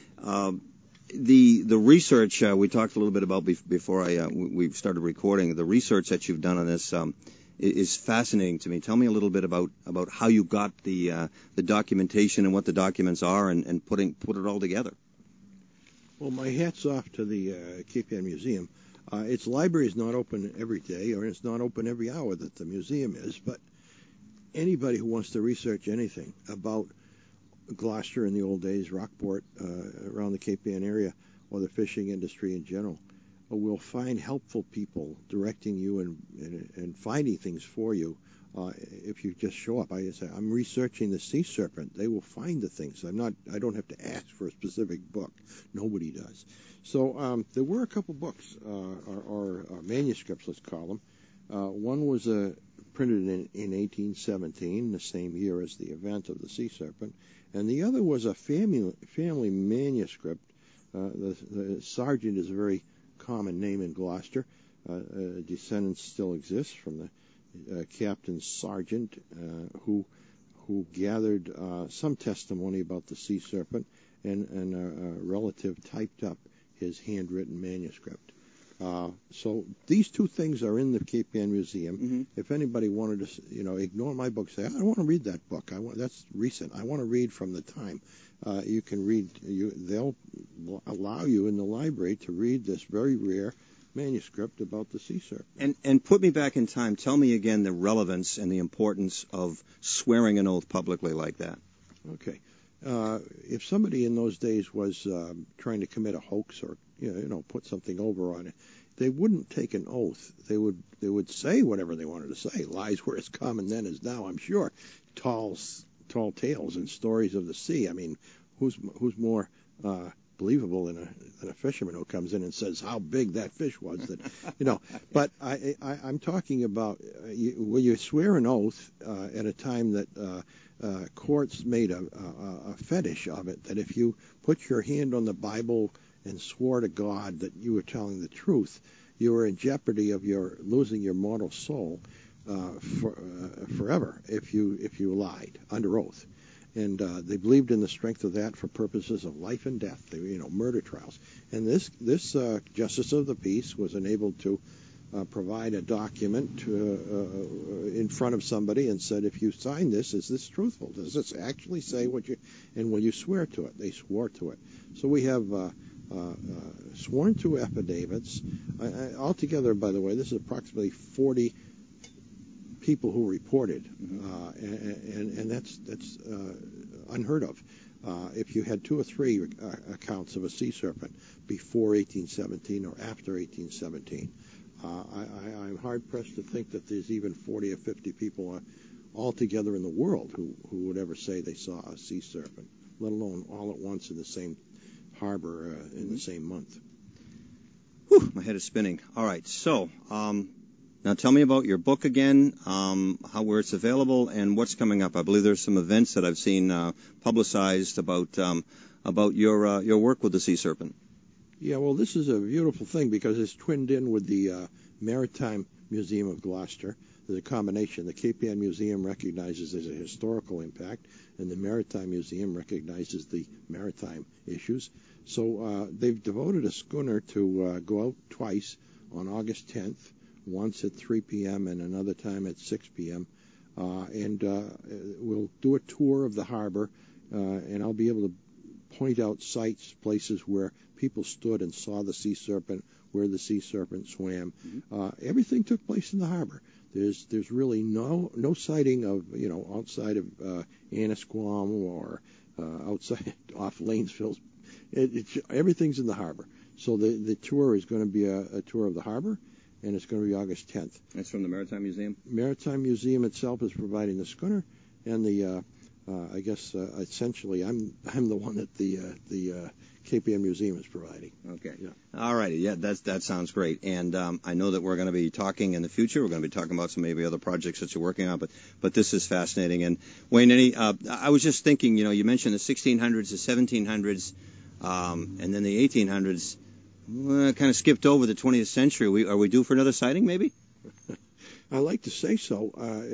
the research we talked a little bit about before we started recording. The research that you've done on this is fascinating to me. Tell me a little bit about how you got the documentation and what the documents are and put it all together. Well, my hat's off to the Cape Ann Museum. Its library is not open every day, or it's not open every hour that the museum is, but anybody who wants to research anything about Gloucester in the old days, Rockport, around the Cape Ann area, or the fishing industry in general, will find helpful people directing you and finding things for you. If you just show up, I say, I'm researching the sea serpent. They will find the things. I don't have to ask for a specific book. Nobody does. So there were a couple books, or manuscripts, let's call them. One was printed in 1817, the same year as the event of the sea serpent, and the other was a family manuscript. The Sargent is a very common name in Gloucester. Descendants still exist from the Captain Sargent, who gathered some testimony about the sea serpent, and a relative typed up his handwritten manuscript. So these two things are in the Cape Ann Museum. Mm-hmm. If anybody wanted to, ignore my book, say, I don't want to read that book. That's recent. I want to read from the time. You can read. They'll allow you in the library to read this very rare manuscript about the sea serpent. And put me back in time. Tell me again the relevance and the importance of swearing an oath publicly like that. Okay. If somebody in those days was trying to commit a hoax or put something over on it, they wouldn't take an oath. They would say whatever they wanted to say. Lies were as common then as now, I'm sure. Tall tales and stories of the sea. I mean, who's more believable than a fisherman who comes in and says how big that fish was? That But I'm talking about will you swear an oath at a time that courts made a fetish of it, that if you put your hand on the Bible and swore to God that you were telling the truth, you were in jeopardy of losing your mortal soul forever if you lied under oath. And they believed in the strength of that for purposes of life and death, murder trials. And this justice of the peace was enabled to provide a document in front of somebody and said, if you sign this, is this truthful? Does this actually say and will you swear to it? They swore to it. So we have sworn to affidavits. Altogether, by the way, this is approximately 40 people who reported, and that's unheard of. If you had 2 or 3 accounts of a sea serpent before 1817 or after 1817, I'm hard-pressed to think that there's even 40 or 50 people altogether in the world who would ever say they saw a sea serpent, let alone all at once in the same harbor in the same month. Whew, my head is spinning. All right, so now tell me about your book again, where it's available, and what's coming up. I believe there's some events that I've seen publicized about your work with the sea serpent. Yeah, well, this is a beautiful thing because it's twinned in with the Maritime Museum of Gloucester. There's a combination. The Cape Ann Museum recognizes there's a historical impact, and the Maritime Museum recognizes the maritime issues. So they've devoted a schooner to go out twice on August 10th, once at 3 p.m. and another time at 6 p.m. And we'll do a tour of the harbor, and I'll be able to point out sites, places where people stood and saw the sea serpent, where the sea serpent swam. Everything took place in the harbor. There's really no sighting of outside of Annisquam or outside off Lanesville. Everything's in the harbor. So the tour is going to be a tour of the harbor, and it's going to be August 10th. That's from the Maritime Museum? Maritime Museum itself is providing the schooner, and the I guess essentially I'm the one that the Cape Ann Museum is providing. Okay. Yeah. All righty. Yeah, that sounds great. And I know that we're going to be talking in the future. We're going to be talking about some maybe other projects that you're working on, but this is fascinating. And Wayne, I was just thinking, you mentioned the 1600s, the 1700s, and then the 1800s. Kind of skipped over the 20th century. Are we due for another sighting, maybe? I like to say so.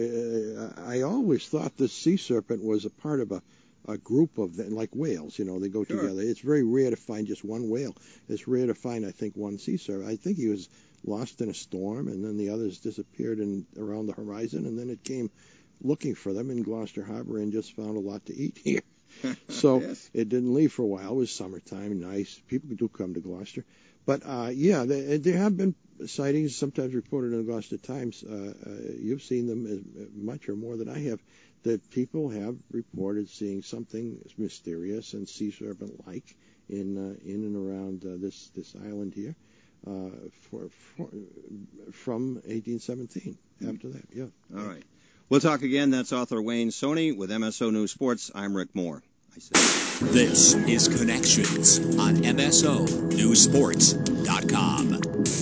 I always thought this sea serpent was a part of a group of them, like whales. They go together. It's very rare to find just one whale. It's rare to find, I think, one sea serpent. I think he was lost in a storm, and then the others disappeared around the horizon, and then it came looking for them in Gloucester Harbor and just found a lot to eat here. So yes. It didn't leave for a while. It was summertime, nice. People do come to Gloucester. But, there have been sightings, sometimes reported in the Gloucester Times. You've seen them as much or more than I have, that people have reported seeing something mysterious and sea serpent-like in and around this island here. from 1817. After that, yeah. All right. We'll talk again. That's author Wayne Sony with MSO News Sports. I'm Rick Moore. This is Connections on MSONewsSports.com.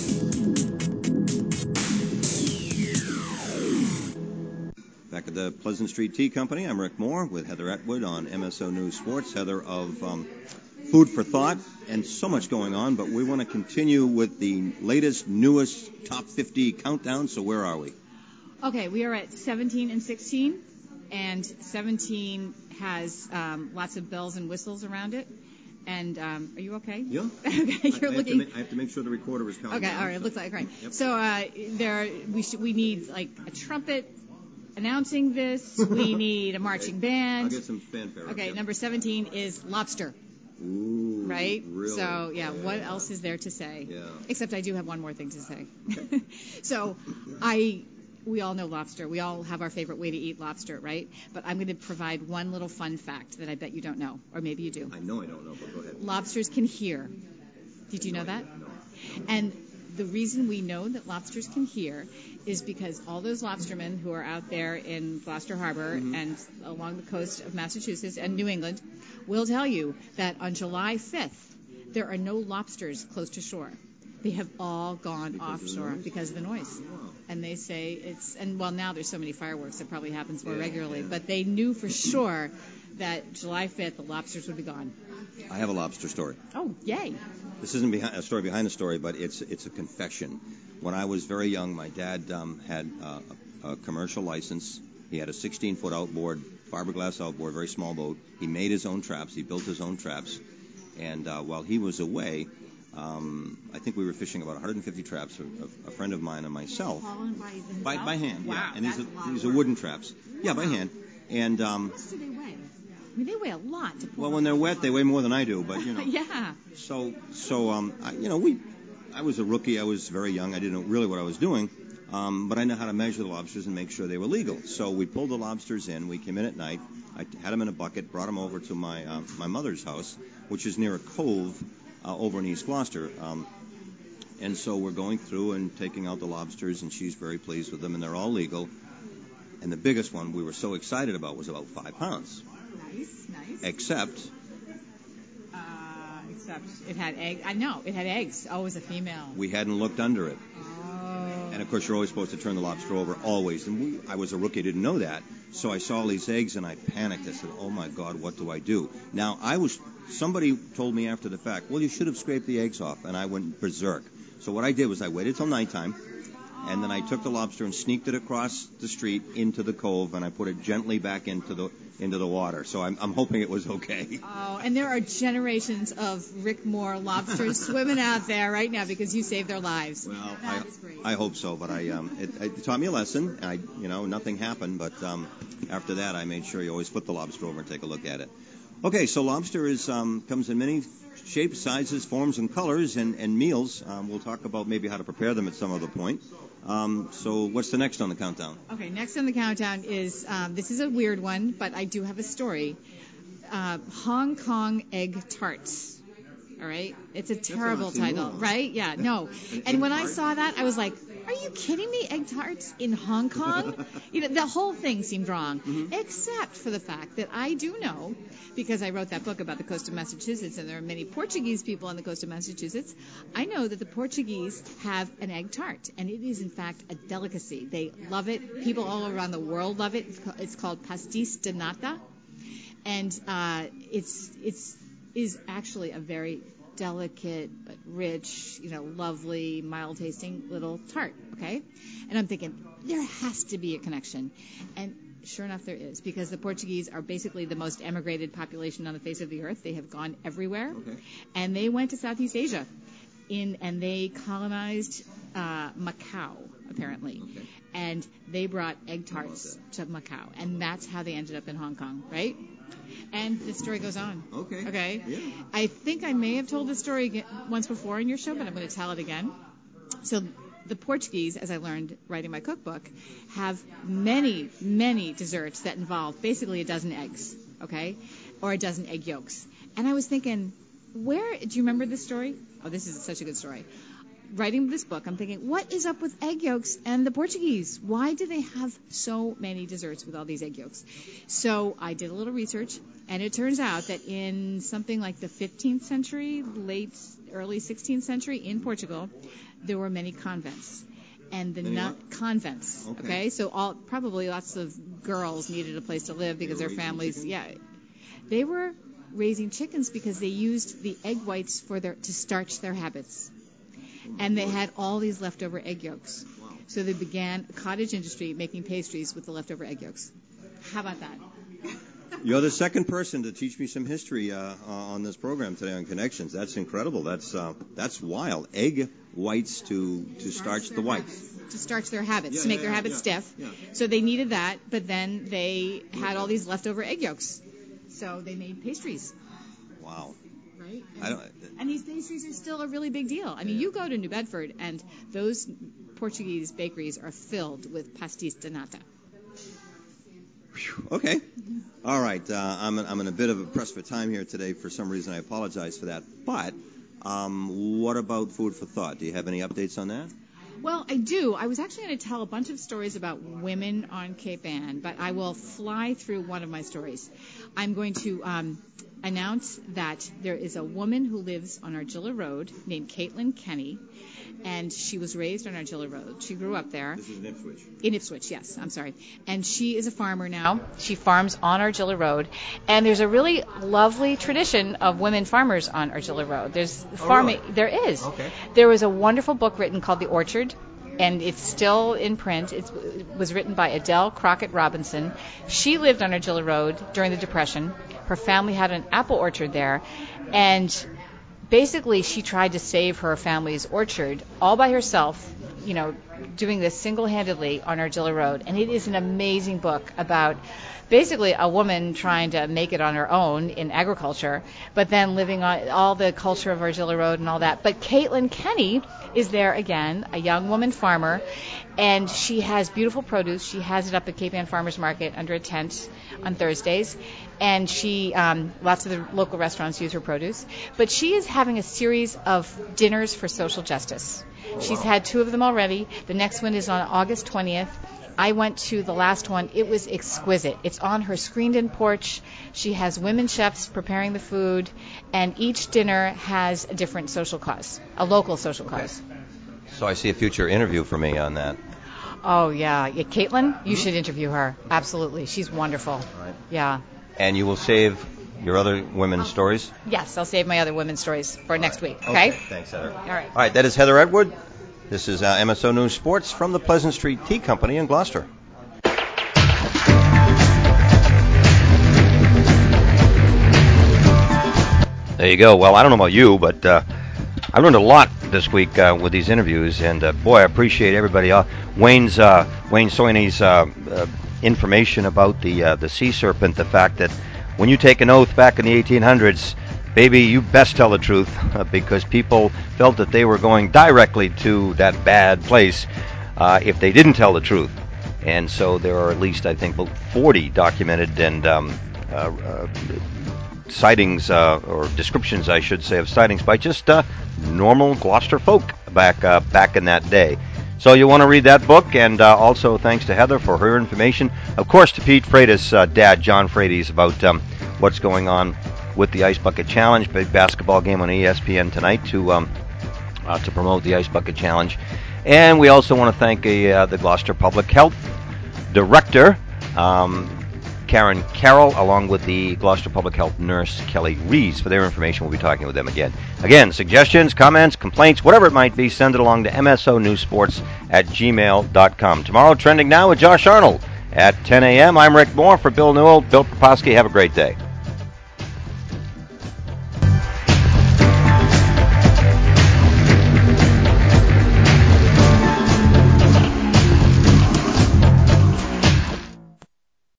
Back at the Pleasant Street Tea Company, I'm Rick Moore with Heather Atwood on MSO News Sports. Heather, of food for thought and so much going on, but we want to continue with the latest, newest top 50 countdown. So where are we? Okay, we are at 17 and 16, and 17 has lots of bells and whistles around it. And are you okay? Yeah. Okay, you're looking. I have to make sure the recorder is counting. Okay, down, all right. so. Looks like right. Yep. So we need like a trumpet announcing this. We need a marching band. I'll get some fanfare. Okay, yep. number 17 is lobster. Ooh. Right? Really? So, yeah, what else is there to say? Yeah. Except I do have one more thing to say. So, we all know lobster. We all have our favorite way to eat lobster, right? But I'm going to provide one little fun fact that I bet you don't know, or maybe you do. I know I don't know, but go ahead. Lobsters can hear. Did you know that? No. And the reason we know that lobsters can hear is because all those lobstermen who are out there in Gloucester Harbor and along the coast of Massachusetts and New England will tell you that on July 5th, there are no lobsters close to shore. They have all gone offshore because of the noise. And they say now there's so many fireworks, it probably happens more regularly, but they knew for sure that July 5th, the lobsters would be gone. I have a lobster story. Oh, yay. This isn't a story behind the story, but it's a confession. When I was very young, my dad had a commercial license. He had a 16-foot outboard, fiberglass outboard, very small boat. He made his own traps. He built his own traps. And while he was away, I think we were fishing about 150 traps, a friend of mine and myself. By hand, wow, yeah. And these are wooden traps. Yeah, by hand. And how much do they weigh? I mean, they weigh a lot. Well, when they're wet, they weigh more than I do, but, you know. Yeah. So I was a rookie. I was very young. I didn't know really what I was doing, but I know how to measure the lobsters and make sure they were legal. So we pulled the lobsters in. We came in at night. I had them in a bucket, brought them over to my mother's house, which is near a cove over in East Gloucester. And so we're going through and taking out the lobsters, and she's very pleased with them, and they're all legal. And the biggest one we were so excited about was about 5 pounds. Nice. Except it had eggs. I know, it had eggs. Oh, it was a female. We hadn't looked under it. Oh. And, of course, you're always supposed to turn the lobster over, always. And I was a rookie, didn't know that. So I saw all these eggs, and I panicked. I said, oh, my God, what do I do? Now, somebody told me after the fact, well, you should have scraped the eggs off. And I went berserk. So what I did was I waited till nighttime, and then I took the lobster and sneaked it across the street into the cove, and I put it gently back into the water. So I'm hoping it was okay. Oh, and there are generations of Rick Moore lobsters swimming out there right now because you saved their lives. Well, That's great. I hope so, but it taught me a lesson. Nothing happened, but after that I made sure you always flip the lobster over and take a look at it. Okay, so lobster comes in many shapes, sizes, forms, and colors, and meals. We'll talk about maybe how to prepare them at some other point. So what's the next on the countdown? Okay, next on the countdown is, this is a weird one, but I do have a story. Hong Kong egg tarts. All right? It's a terrible title, right? Yeah, no. And when I saw that, I was like, are you kidding me? Egg tarts in Hong Kong? The whole thing seemed wrong, except for the fact that I do know, because I wrote that book about the coast of Massachusetts, and there are many Portuguese people on the coast of Massachusetts. I know that the Portuguese have an egg tart, and it is, in fact, a delicacy. They love it. People all around the world love it. It's called pastis de nata, and it's actually a very delicate, but rich, lovely, mild-tasting little tart, okay? And I'm thinking, there has to be a connection. And sure enough, there is, because the Portuguese are basically the most emigrated population on the face of the earth. They have gone everywhere. Okay. And they went to Southeast Asia, and they colonized Macau, apparently. Okay. And they brought egg tarts to Macau. And that's how they ended up in Hong Kong, right? And the story goes on. Okay. Yeah. I think I may have told this story once before in your show, but I'm going to tell it again. So the Portuguese, as I learned writing my cookbook, have many, many desserts that involve basically a dozen eggs, okay, or a dozen egg yolks. And I was thinking, do you remember this story? Oh, this is such a good story. writing this book, I'm thinking, what is up with egg yolks and the Portuguese? Why do they have so many desserts with all these egg yolks? So I did a little research, and it turns out that in something like the 15th century, early 16th century in Portugal, there were many convents. And convents, okay? So probably lots of girls needed a place to live because their families, they were raising chickens because they used the egg whites to starch their habits. And they had all these leftover egg yolks. So they began a cottage industry making pastries with the leftover egg yolks. How about that? You're the second person to teach me some history on this program today on Connections. That's incredible. That's wild. Egg whites to starch the whites. To starch their habits, to make their habits stiff. Yeah. So they needed that, but then they had all these leftover egg yolks. So they made pastries. Wow. Right? And these pastries are still a really big deal. I mean, you go to New Bedford, and those Portuguese bakeries are filled with pastéis de nata. Okay. All right. I'm in a bit of a press for time here today. For some reason, I apologize for that. But what about food for thought? Do you have any updates on that? Well, I do. I was actually going to tell a bunch of stories about women on Cape Ann, but I will fly through one of my stories. I'm going to announce that there is a woman who lives on Argilla Road named Caitlin Kenny, and she was raised on Argilla Road. She grew up there. This is in Ipswich. In Ipswich, yes. I'm sorry. And she is a farmer now. She farms on Argilla Road. And there's a really lovely tradition of women farmers on Argilla Road. There's farming. Really? There is. Okay. There was a wonderful book written called The Orchard, and it's still in print. It was written by Adele Crockett Robinson. She lived on Argilla Road during the Depression. Her family had an apple orchard there, and basically she tried to save her family's orchard all by herself, doing this single-handedly on Argilla Road. And it is an amazing book about basically a woman trying to make it on her own in agriculture, but then living on all the culture of Argilla Road and all that. But Caitlin Kenny is there again, a young woman farmer, and she has beautiful produce. She has it up at Cape Ann Farmers Market under a tent on Thursdays, and she lots of the local restaurants use her produce. But she is having a series of dinners for social justice. She's had 2 of them already. The next one is on August 20th. I went to the last one. It was exquisite. It's on her screened-in porch. She has women chefs preparing the food, and each dinner has a different social cause, a local social cause. So I see a future interview for me on that. Oh, yeah. Caitlin, you should interview her. Absolutely. She's wonderful. Right. Yeah. And you will save your other women's stories? Yes, I'll save my other women's stories for next week. Okay? Thanks, Heather. All right. All right, that is Heather Edward. This is MSO News Sports from the Pleasant Street Tea Company in Gloucester. There you go. Well, I don't know about you, but I learned a lot this week with these interviews, and boy, I appreciate everybody. Wayne Soini's information about the sea serpent, the fact that when you take an oath back in the 1800s, baby, you best tell the truth, because people felt that they were going directly to that bad place if they didn't tell the truth. And so there are at least, I think, about 40 documented and sightings, or descriptions, I should say, of sightings by just normal Gloucester folk back in that day. So you want to read that book, and also thanks to Heather for her information. Of course, to Pete Freitas' dad, John Freitas, about what's going on with the Ice Bucket Challenge, big basketball game on ESPN tonight to promote the Ice Bucket Challenge. And we also want to thank the Gloucester Public Health Director, Karen Carroll, along with the Gloucester Public Health Nurse, Kelly Rees, for their information. We'll be talking with them again. Again, suggestions, comments, complaints, whatever it might be, send it along to msonewsports@gmail.com. Tomorrow, Trending Now with Josh Arnold at 10 a.m. I'm Rick Moore for Bill Newell. Bill Proposky, have a great day.